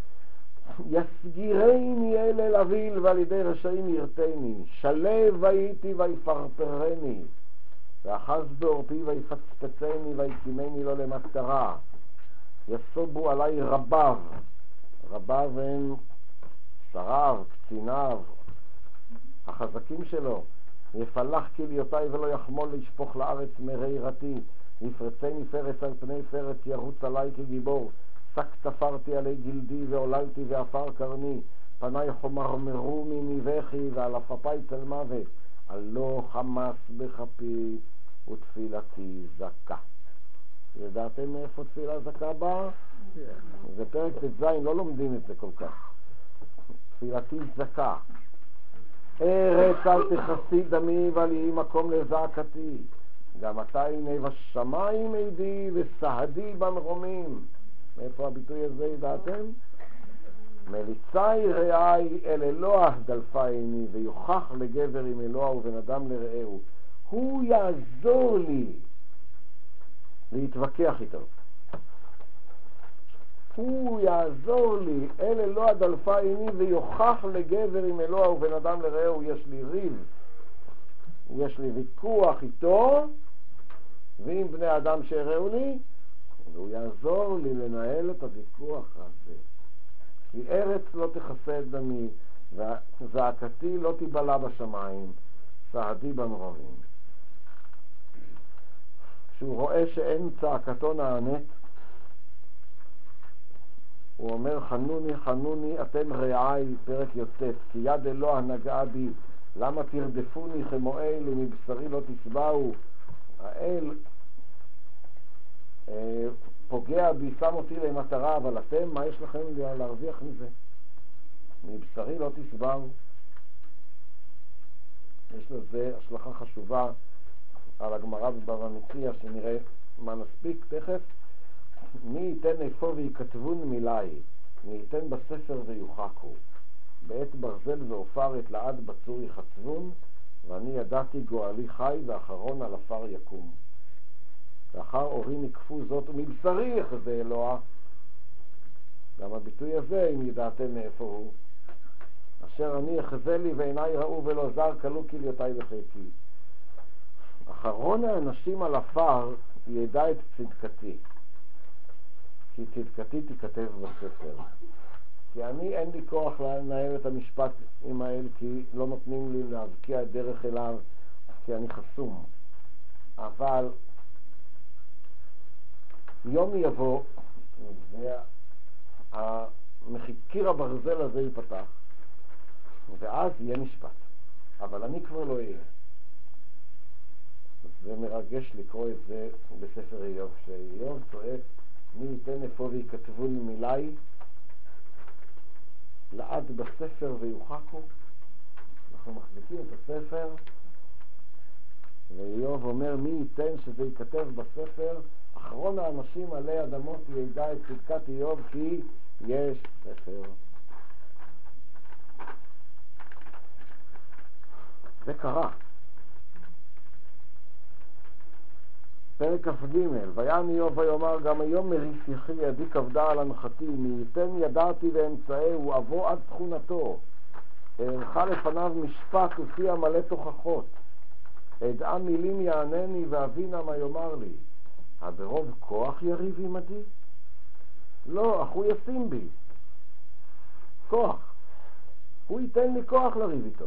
יסגירני אל אל אביל, ועל ידי רשעים ירתני. שלב הייתי ויפרפרני. ואחז בעורפי ויפצפצני ויקימני לו למטרה. יסובו עלי רביו. רביו הם שריו, קציניו, החזקים שלו. יפלח כליותיי ולא יחמול לשפוך לארץ מרי רתי. יפרצני פרץ על פני פרץ, ירוץ עלי כגיבור. שק תפרתי עלי גלדי ועוללתי ועפר קרני. פניי חומרמרו מניבכי ועל אפפיי צל מוות. הלא חמס בכפי ותפילתי זכה. ידעתם מאיפה תפילה זכה באה? Yeah. זה פרק ט"ז, לא לומדים את זה כל כך. תפילתי זכה. ארץ אל תכסי דמי ועל יהי מקום לזעקתי. גם אתה הנה בשמיים עדי וסהדי במרומים. מאיפה הביטוי הזה ידעתם? מליצי רעי אל אלוה דלפה עיני, ויוכח לגבר עם אלוה ובן אדם לרעהו. הוא יעזור לי להתווכח איתו. הוא יעזור לי, אל אלוה דלפה עיני, ויוכח לגבר עם אלוה ובן אדם לרעהו. יש לי ריב, יש לי ויכוח איתו ועם בני אדם שהראו לי, והוא יעזור לי לנהל את הוויכוח הזה. כי ארץ לא תכסה את דמי, וזעקתי לא תיבלע בשמיים, צעדי במרורים. כשהוא רואה שאין צעקתו נענית, הוא אומר, חנוני חנוני אתם רעי, פרק יוצאת, כי יד אלוה נגעה בי, למה תרדפוני כמו אל ומבשרי לא תשבעו? האל אה, פוגע בי, שם אותי למטרה, אבל אתם, מה יש לכם להרוויח מזה? מבשרי לא תשבעו. יש לזה השלכה חשובה על הגמרא בבבא מציעא, שנראה מה נספיק תכף. מי ייתן אפוא ויקטבון מילי, מי ייתן בספר ויוחקו, בעת ברזל ועופרת לעד בצור יחצבון, ואני ידעתי גואלי חי ואחרון על עפר יקום. לאחר אורי נקפו זאת ומבשרי יחזה אלוה. גם הביטוי הזה, אם ידעתם מאיפה הוא, אשר אני יחזה לי ועיניי ראו ולא זר כלו כליותיי בחיקי. אחרון האנשים על עפר ידע את צדקתי, כי צדקתי תיכתב בספר. כי אני אין לי כוח לנהל את המשפט עם האל, כי לא נותנים לי להבקיע את דרך אליו, כי אני חסום. אבל יום יבוא והקיר הברזל הזה ייפתח, ואז יהיה משפט, אבל אני כבר לא אהיה. זה מרגש לקרוא את זה בספר איוב, שאיוב צועק, מי ייתן אפוא ויקטבון מילי, לעד בספר ויוחקו. אנחנו מחזיקים את הספר, ואיוב אומר, מי ייתן שזה ייכתב בספר, אחרון האנשים עלי אדמות ידע את צדקת איוב, כי יש ספר. זה קרה. פרק כ"ג, ויען איוב ויאמר, גם היום מריס יחי ידי כבדה על הנחתי, מי ייתן ידעתי ואמצאהו, אבוא עד תכונתו, אערכה לפניו משפט ופי המלא תוכחות, אדעה מילים יענני ואבינה מה יאמר לי, הברוב כוח יריב עמדי? לא, אך הוא ישים בי כוח, הוא ייתן לי כוח לריב איתו.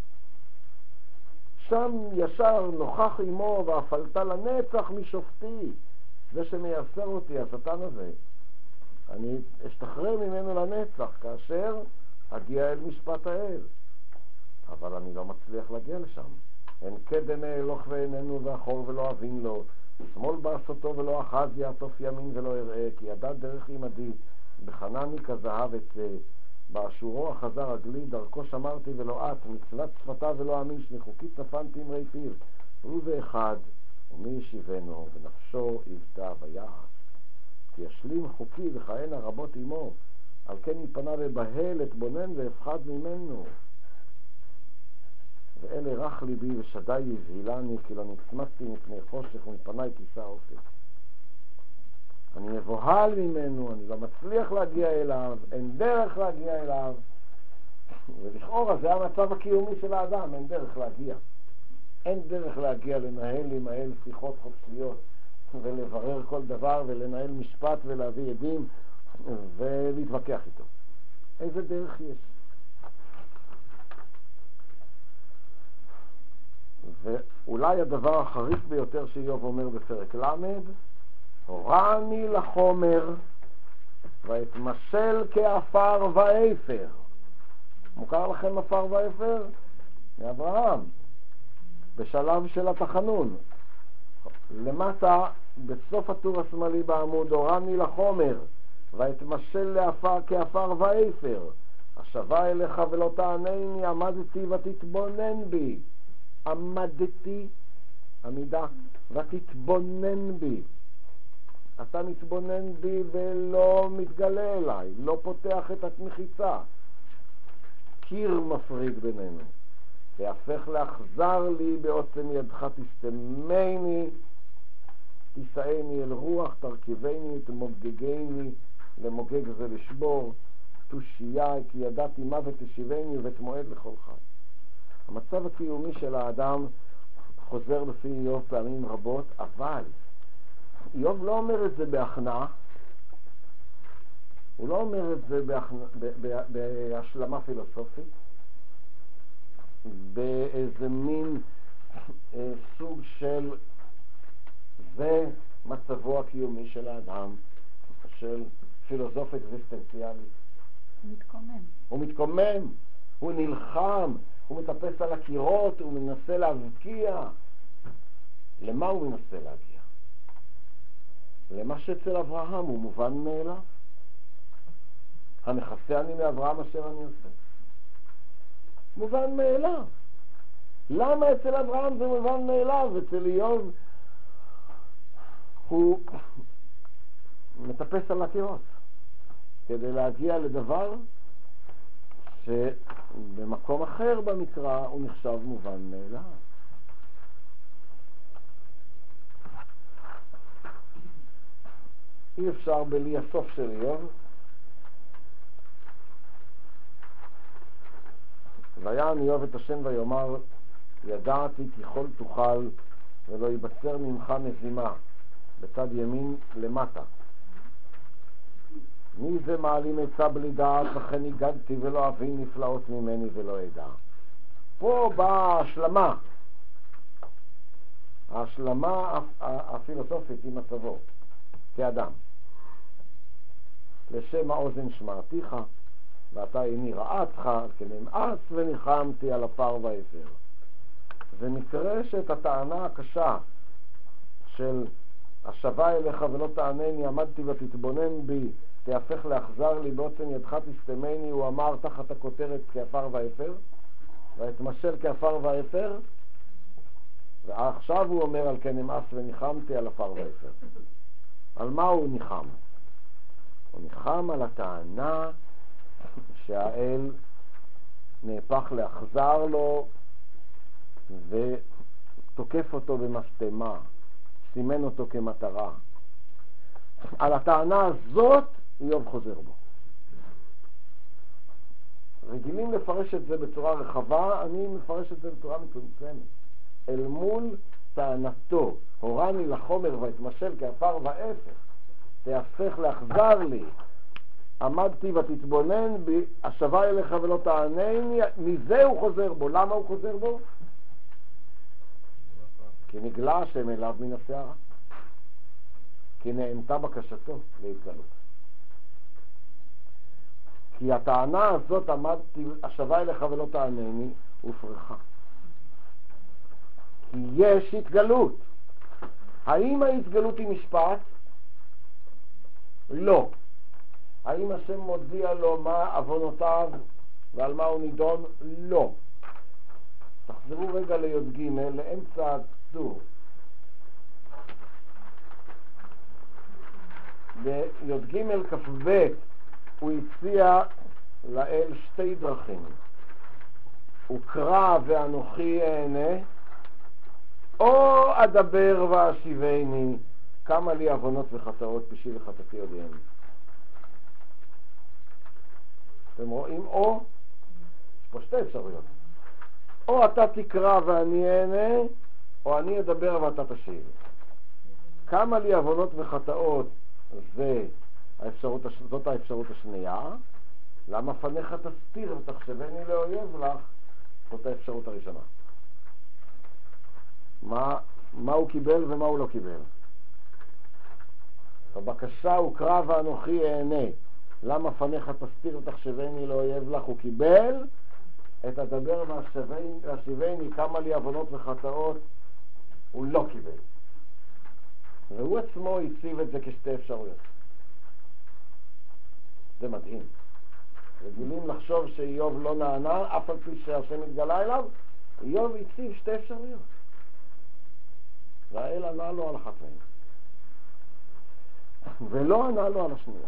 שם ישר נוכח עמו ואפלת לנצח משופטי, זה שמייסר אותי, השטן הזה, אני אשתחרר ממנו לנצח כאשר אגיע אל משפט האל, אבל אני לא מצליח להגיע לשם. אין קדם אהלוך ואיננו ואחור ולא אבין לו, שמאל בעשותו ולא אחז יעטוף ימין ולא אראה, כי ידע דרך עמדי, בחנני כזהב אצא, באשורו החזר רגלי, דרכו שמרתי ולא את, מצוות שפתה ולא אמיש, מחוקי צפנתי עם רי פיו, הוא ואחד, ומי ישיבנו, ונפשו יבטא ויעש. כי ישלים חוקי וכהנה רבות עמו, על כן יפנה ובהל אתבונן ואפחד ממנו. ואלה רך ליבי ושדי יבהילני, כי לא נצמדתי מפני חושך ומפני כיסא אופק. אני מבוהל ממנו, אני לא מצליח להגיע אליו, אין דרך להגיע אליו, ולכאורה זה המצב הקיומי של האדם, אין דרך להגיע. אין דרך להגיע לנהל עם האל שיחות חופשיות ולברר כל דבר ולנהל משפט ולהביא עדים ולהתווכח איתו. איזה דרך יש? ואולי הדבר החריף ביותר שאיוב אומר בפרק למד, הורני לחומר ואתמשל כאפר ואפר. מוכר לכם אפר ואפר? מאברהם, בשלב של התחנון. למטה, בסוף הטור השמאלי בעמוד, הורני לחומר ואתמשל לאפר כאפר ואפר. השבה אליך ולא תענני, עמדתי ותתבונן בי. עמדתי, עמידה, ותתבונן בי. אתה מתבונן בי ולא מתגלה אליי, לא פותח את המחיצה. קיר מפריד בינינו. תהפך לאכזר לי בעוצם ידך, תסתמני, תישאני אל רוח, תרכיבני, תמוגגני, למוגג זה לשבור, תושייה, כי ידעתי מוות תשיבני ובית מועד לכל חי. המצב הקיומי של האדם חוזר לפי איוב פעמים רבות, אבל איוב לא אומר את זה בהכנעה, הוא לא אומר את זה בהכנע, ב, ב, בהשלמה פילוסופית, באיזה מין אה, סוג של זה מצבו הקיומי של האדם, של פילוסוף אקזיסטנציאלי. הוא מתקומם. הוא מתקומם, הוא נלחם, הוא מטפס על הקירות, הוא מנסה להבקיע. למה הוא מנסה להגיע? למה שאצל אברהם הוא מובן מאליו. המחסה אני מאברהם אשר אני עושה. מובן מאליו. למה אצל אברהם זה מובן מאליו? אצל איוב הוא מטפס על הקירות כדי להגיע לדבר שבמקום אחר במקרא הוא נחשב מובן מאליו. אי אפשר בלי הסוף של איוב. ויען איוב את השם ויאמר, ידעתי כי כל תוכל ולא ייבצר ממך מזימה, בצד ימין למטה. מי זה מעלים עצה בלי דעת, לכן הגדתי ולא אבין נפלאות ממני ולא אדע. פה באה ההשלמה, ההשלמה הפילוסופית עם מצבו כאדם. לשם האוזן שמעתיך ואתה איני רעתך, כנמאס וניחמתי על הפר והאפר. זה מקרה שאת הטענה הקשה של השבה אליך ולא תענני, עמדתי ותתבונן בי, תהפך לאכזר לי, בעוצם ידך תסתמני, הוא אמר תחת הכותרת כעפר והאפר, והתמשל כעפר והאפר, ועכשיו הוא אומר על כן נמאס וניחמתי על הפר והאפר. על מה הוא ניחם? הוא ניחם על הטענה שהאל נהפך לאכזר לו ותוקף אותו במסתמה, סימן אותו כמטרה. על הטענה הזאת איוב חוזר בו. רגילים לפרש את זה בצורה רחבה, אני מפרש את זה בצורה מצומצמת. אל מול טענתו, הורני לחומר והתמשל כעפר ואפר, תהפך לאכזר לי, עמדתי ותתבונן בי, השבה אליך ולא תענני, מזה הוא חוזר בו. למה הוא חוזר בו? כי נגלה השם אליו מן הסערה, כי נענתה בקשתו להתגלות. כי הטענה הזאת, עמדתי, השבה אליך ולא תענני, הופרכה. כי יש התגלות. האם ההתגלות היא משפט? לא. האם השם מודיע לו מה עוונותיו ועל מה הוא נידון? לא. תחזרו רגע ליוד ג' לאמצע הטור. ביוד ג' כ"ב הוא הציע לאל שתי דרכים. וקרא ואנוכי אענה, או אדבר ואשיבני, כמה לי עוונות וחטאות פשעי וחטאתי יודעים. אתם רואים? או, יש פה שתי אפשרויות. או אתה תקרא ואני אענה, או אני אדבר ואתה תשיב. כמה לי עוונות וחטאות, זה האפשרות, זאת האפשרות השנייה. למה פניך תסתיר ותחשבני לאויב לך? זאת האפשרות הראשונה. מה, מה הוא קיבל ומה הוא לא קיבל? בבקשה וקרא ואנוכי אענה. למה פניך תסתיר ותחשבני לאויב לך? הוא קיבל את הדבר והשיבני, כמה לי עוונות וחטאות, הוא לא קיבל. והוא עצמו הציב את זה כשתי אפשרויות. זה מדהים. רגילים לחשוב שאיוב לא נענה, אף על פי שהשם התגלה אליו, איוב הציב שתי אפשרויות. והאל ענה לו על אחת מהן. ולא ענה לו על השנייה.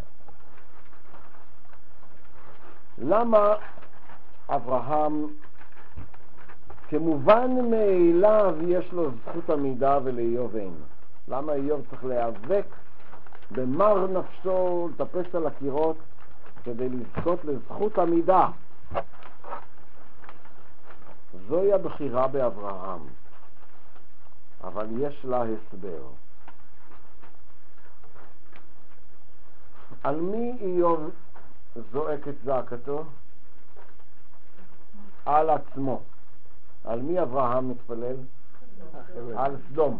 למה אברהם כמובן מאליו יש לו זכות עמידה ולאיוב אין? למה איוב צריך להיאבק במר נפשו, לטפס על הקירות כדי לזכות לזכות עמידה? זוהי הבחירה באברהם, אבל יש לה הסבר. על מי איוב זועק את זעקתו? על עצמו. על מי אברהם מתפלל? על סדום.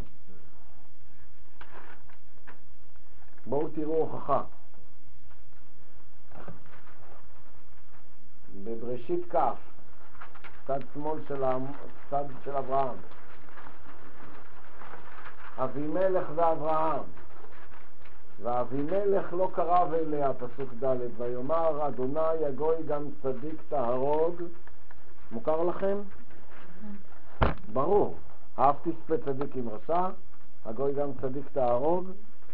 בואו תראו הוכחה. בבראשית כף, צד שמאל של, צד של אברהם. אבימלך ואברהם. ואבימלך לא קרב אליה, פסוק ד', ויאמר אדוני הגוי גם צדיק תהרוג. מוכר לכם? ברור. אף תספה צדיק עם רשע, הגוי גם צדיק תהרוג.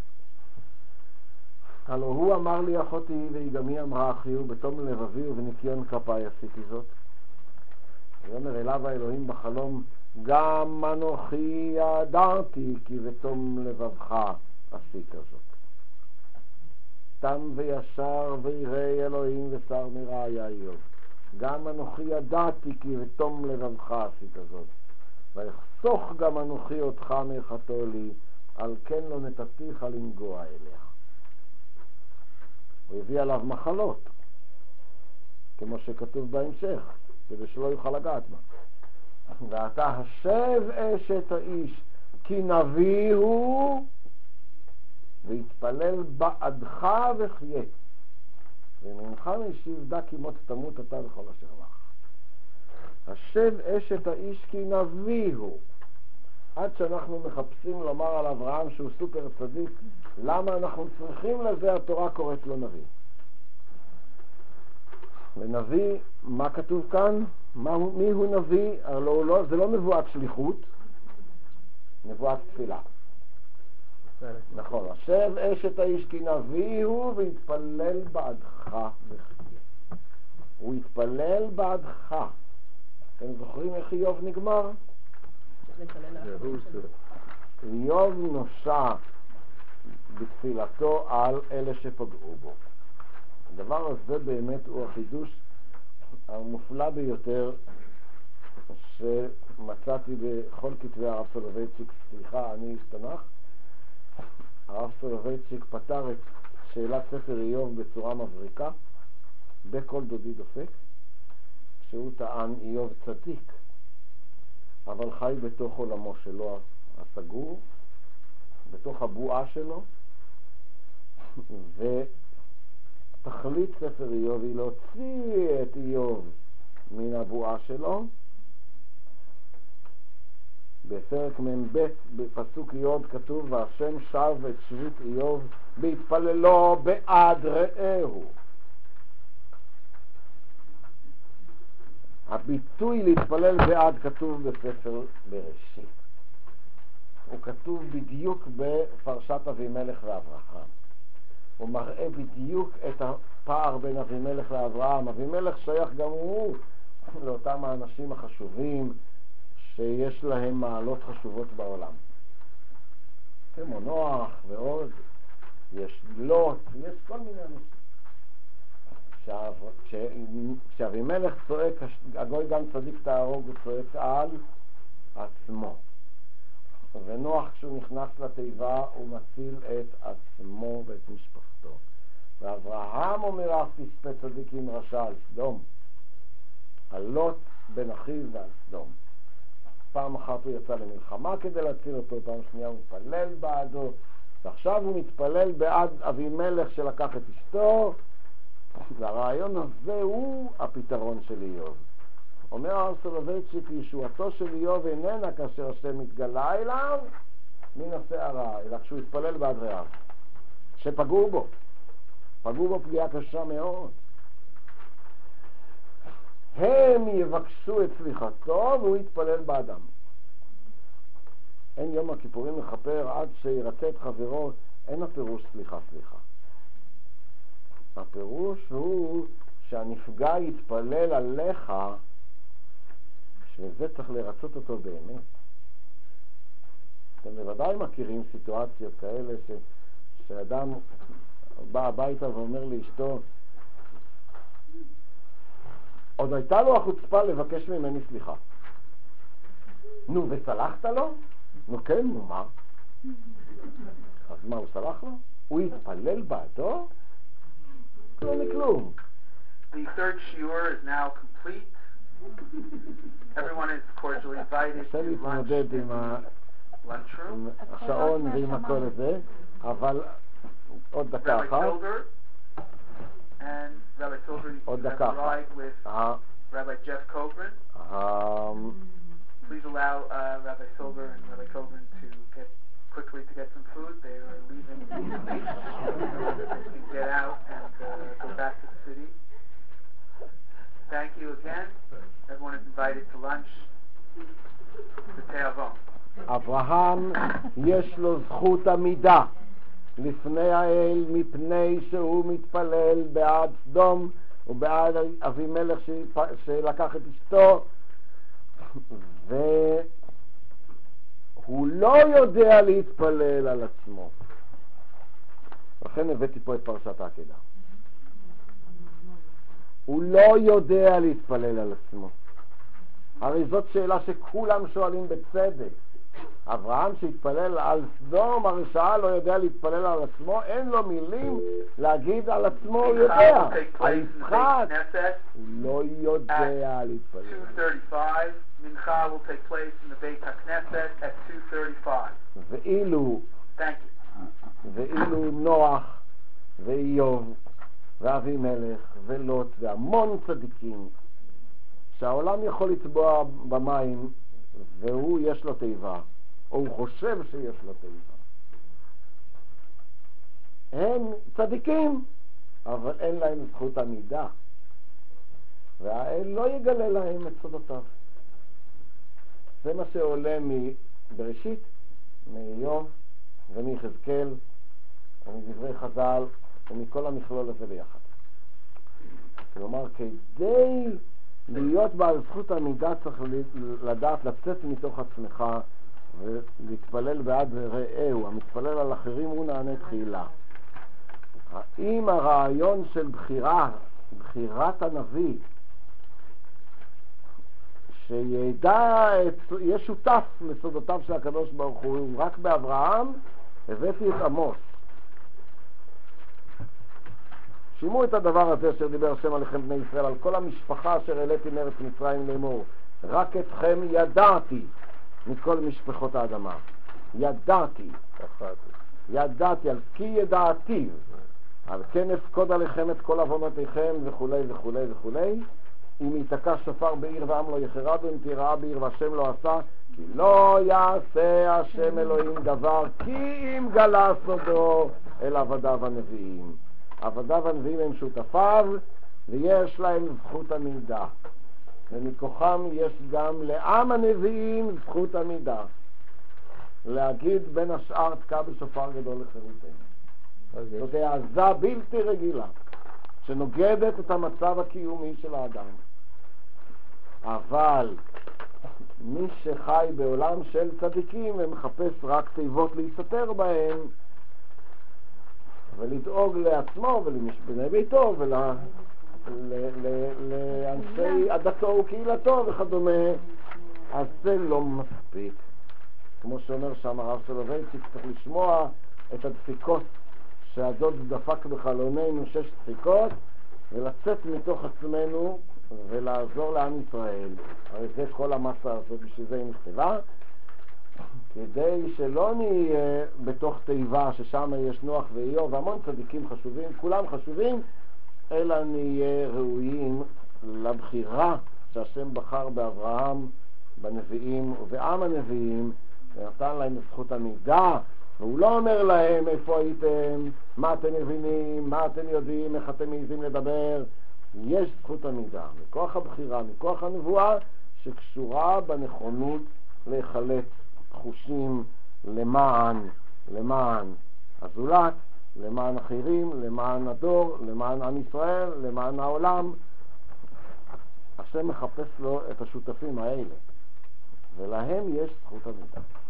הלא הוא אמר לי אחותי, והיא גם היא אמרה אחי, ובתום לבבי ובניקיון כפיי עשיתי זאת. ויאמר אליו האלוהים בחלום, גם אנוכי ידעתי כי בתום לבבך עשית זאת. תם וישר וירא אלוהים ושר מרעיה איוב. גם אנוכי ידעתי כי בתום לבבך עשית זאת. ויחסוך גם אנוכי אותך מחטוא לי, על כן לא נתתיך לנגוע אליה. הוא הביא עליו מחלות, כמו שכתוב בהמשך, כדי שלא יוכל לגעת בה. ואתה השב אשת האיש, כי נביא הוא, והתפלל בעדך וחיה. וממך משיב דע כי מות תמות אתה וכל אשר לך. השב אשת האיש כי נביא הוא. עד שאנחנו מחפשים לומר על אברהם שהוא סופר צדיק, למה אנחנו צריכים לזה? התורה קוראת לו נביא. ונביא, מה כתוב כאן? מה, מי הוא נביא? לא, לא, זה לא נבואת שליחות, נבואת תפילה. נכון, השב אשת האיש כי נביא הוא, והתפלל בעדך וחיה. הוא התפלל בעדך. אתם זוכרים איך איוב נגמר? איוב נושע בתפילתו על אלה שפגעו בו. הדבר הזה באמת הוא החידוש המופלא ביותר שמצאתי בכל כתבי הרב סולובייצ'יק. סליחה, אני אשתנח. הרב סולובייצ'יק פתר את שאלת ספר איוב בצורה מבריקה בכל דודי דופק, כשהוא טען איוב צדיק אבל חי בתוך עולמו שלו הסגור, בתוך הבועה שלו, ותכלית ספר איוב היא להוציא את איוב מן הבועה שלו. בפרק מ"ב בפסוק י' כתוב והשם שב את שבות איוב בהתפללו בעד רעהו. הביטוי להתפלל בעד כתוב בספר בראשית. הוא כתוב בדיוק בפרשת אבימלך ואברהם. הוא מראה בדיוק את הפער בין אבימלך לאברהם. אבימלך שייך גם הוא לאותם האנשים החשובים שיש להם מעלות חשובות בעולם. כמו נוח ועוד, יש לוט, יש כל מיני אנשים. כשאבימלך צועק, הגוי גם צדיק תהרוג, הוא צועק על עצמו. ונוח כשהוא נכנס לתיבה הוא מציל את עצמו ואת משפחתו. ואברהם אומר אף תספה צדיק עם רשע על סדום, על לוט בן אחיו ועל סדום. פעם אחת הוא יצא למלחמה כדי להציל אותו, פעם שנייה הוא מתפלל בעדו, ועכשיו הוא מתפלל בעד אבימלך שלקח את אשתו. והרעיון הזה הוא הפתרון של איוב. אומר הרב סולובייצ'יק, ישועתו של איוב איננה כאשר השם מתגלה אליו מן הסערה, אלא כשהוא התפלל בעד רעיו שפגעו בו, פגעו בו פגיעה קשה מאוד. הם יבקשו את סליחתו והוא יתפלל בעדם. אין יום הכיפורים מכפר עד שירצה את חברו אין הפירוש סליחה סליחה. הפירוש הוא שהנפגע יתפלל עליך, וזה צריך לרצות אותו באמת. אתם בוודאי מכירים סיטואציות כאלה ש... שאדם בא הביתה ואומר לאשתו, עוד הייתה לו החוצפה לבקש ממני סליחה. נו, וסלחת לו? נו כן, נו מה? אז מה, הוא סלח לו? הוא יתפלל בעדו? לא מכלום. The third shiur is now complete. Everyone is cordially invited אפשר to lunch להתמודד in עם ה- the lunchroom. עם השעון ועם הכל הזה, אבל עוד דקה Rabbi אחת. Silver and Rabbi Silver עוד you have דקה a אחת. ride with ה- Rabbi Jeff Kogren. ה- Please allow uh, Rabbi Silver and Rabbi Kogren to get quickly to get some food. They are leaving immediately. They can get out and uh, go back to the city. Thank you again. Everyone is invited to lunch. The Te'avon. אברהם יש לו זכות עמידה לפני האל מפני שהוא מתפלל בעד סדום ובעד אבימלך שפ- שלקח את אשתו, והוא לא יודע להתפלל על עצמו. לכן הבאתי פה את פרשת העקדה. הוא לא יודע להתפלל על עצמו. הרי זאת שאלה שכולם שואלים בצדק. אברהם שהתפלל על סדום הרשעה לא יודע להתפלל על עצמו, אין לו מילים להגיד על עצמו, הוא יודע. על יצחק הוא לא יודע להתפלל. two thirty-five. Mincha will take place in the Beit HaKnesset at two thirty-five. ואילו, Thank you. ואילו נוח ואיוב ואבימלך ולוט והמון צדיקים שהעולם יכול לטבוע במים והוא יש לו תיבה, או הוא חושב שיש לו תיבה. הם צדיקים, אבל אין להם זכות עמידה, והאל לא יגלה להם את סודותיו. זה מה שעולה מבראשית, מאיוב ומיחזקאל ומדברי חז"ל ומכל המכלול הזה ביחד. כלומר, כדי להיות בעל זכות עמידה צריך לדעת לצאת מתוך עצמך ולהתפלל בעד רעהו. המתפלל על אחרים הוא נענה תחילה. האם הרעיון של בחירה, בחירת הנביא, שידע, יהיה שותף לסודותיו של הקדוש ברוך הוא, רק באברהם, הבאתי את עמוס. שימו את הדבר הזה אשר דיבר השם עליכם בני ישראל, על כל המשפחה אשר העליתי מארץ מצרים לאמור, רק אתכם ידעתי מכל משפחות האדמה. ידעתי. ידעתי, על כי ידעתי. על כן אפקוד עליכם את כל עוונותיכם וכולי וכולי וכולי. אם ייתקע שופר בעיר ועם לא יחרדו, אם תיראה בעיר והשם לא עשה, כי לא יעשה השם אלוהים דבר, כי אם גלה סודו אל עבדיו הנביאים. עבדיו הנביאים הם שותפיו, ויש להם זכות עמידה. ומכוחם יש גם לעם הנביאים זכות עמידה. להגיד בין השאר תקע בשופר גדול לחירותנו. זאת העזה בלתי רגילה, שנוגדת את המצב הקיומי של האדם. אבל מי שחי בעולם של צדיקים ומחפש רק תיבות להסתתר בהם ולדאוג לעצמו ולבני ביתו ולאנשי עדתו וקהילתו וכדומה, אז זה לא מספיק. כמו שאומר שם הרב סולובייצ'יק, צריך לשמוע את הדפיקות שהדוד דפק בחלוננו, שש דפיקות, ולצאת מתוך עצמנו ולעזור לעם ישראל. הרי זה כל המסה הזאת, בשביל זה היא נכתבה, כדי שלא נהיה בתוך תיבה ששם יש נוח ואיוב והמון צדיקים חשובים, כולם חשובים, אלא נהיה ראויים לבחירה שהשם בחר באברהם, בנביאים ובעם הנביאים, ונתן להם זכות עמידה. והוא לא אומר להם איפה הייתם, מה אתם מבינים, מה אתם יודעים, איך אתם מעיזים לדבר. יש זכות עמידה, מכוח הבחירה, מכוח הנבואה, שקשורה בנכונות להיחלץ חושים למען, למען הזולת, למען אחרים, למען הדור, למען עם ישראל, למען העולם. השם מחפש לו את השותפים האלה, ולהם יש זכות עמידה.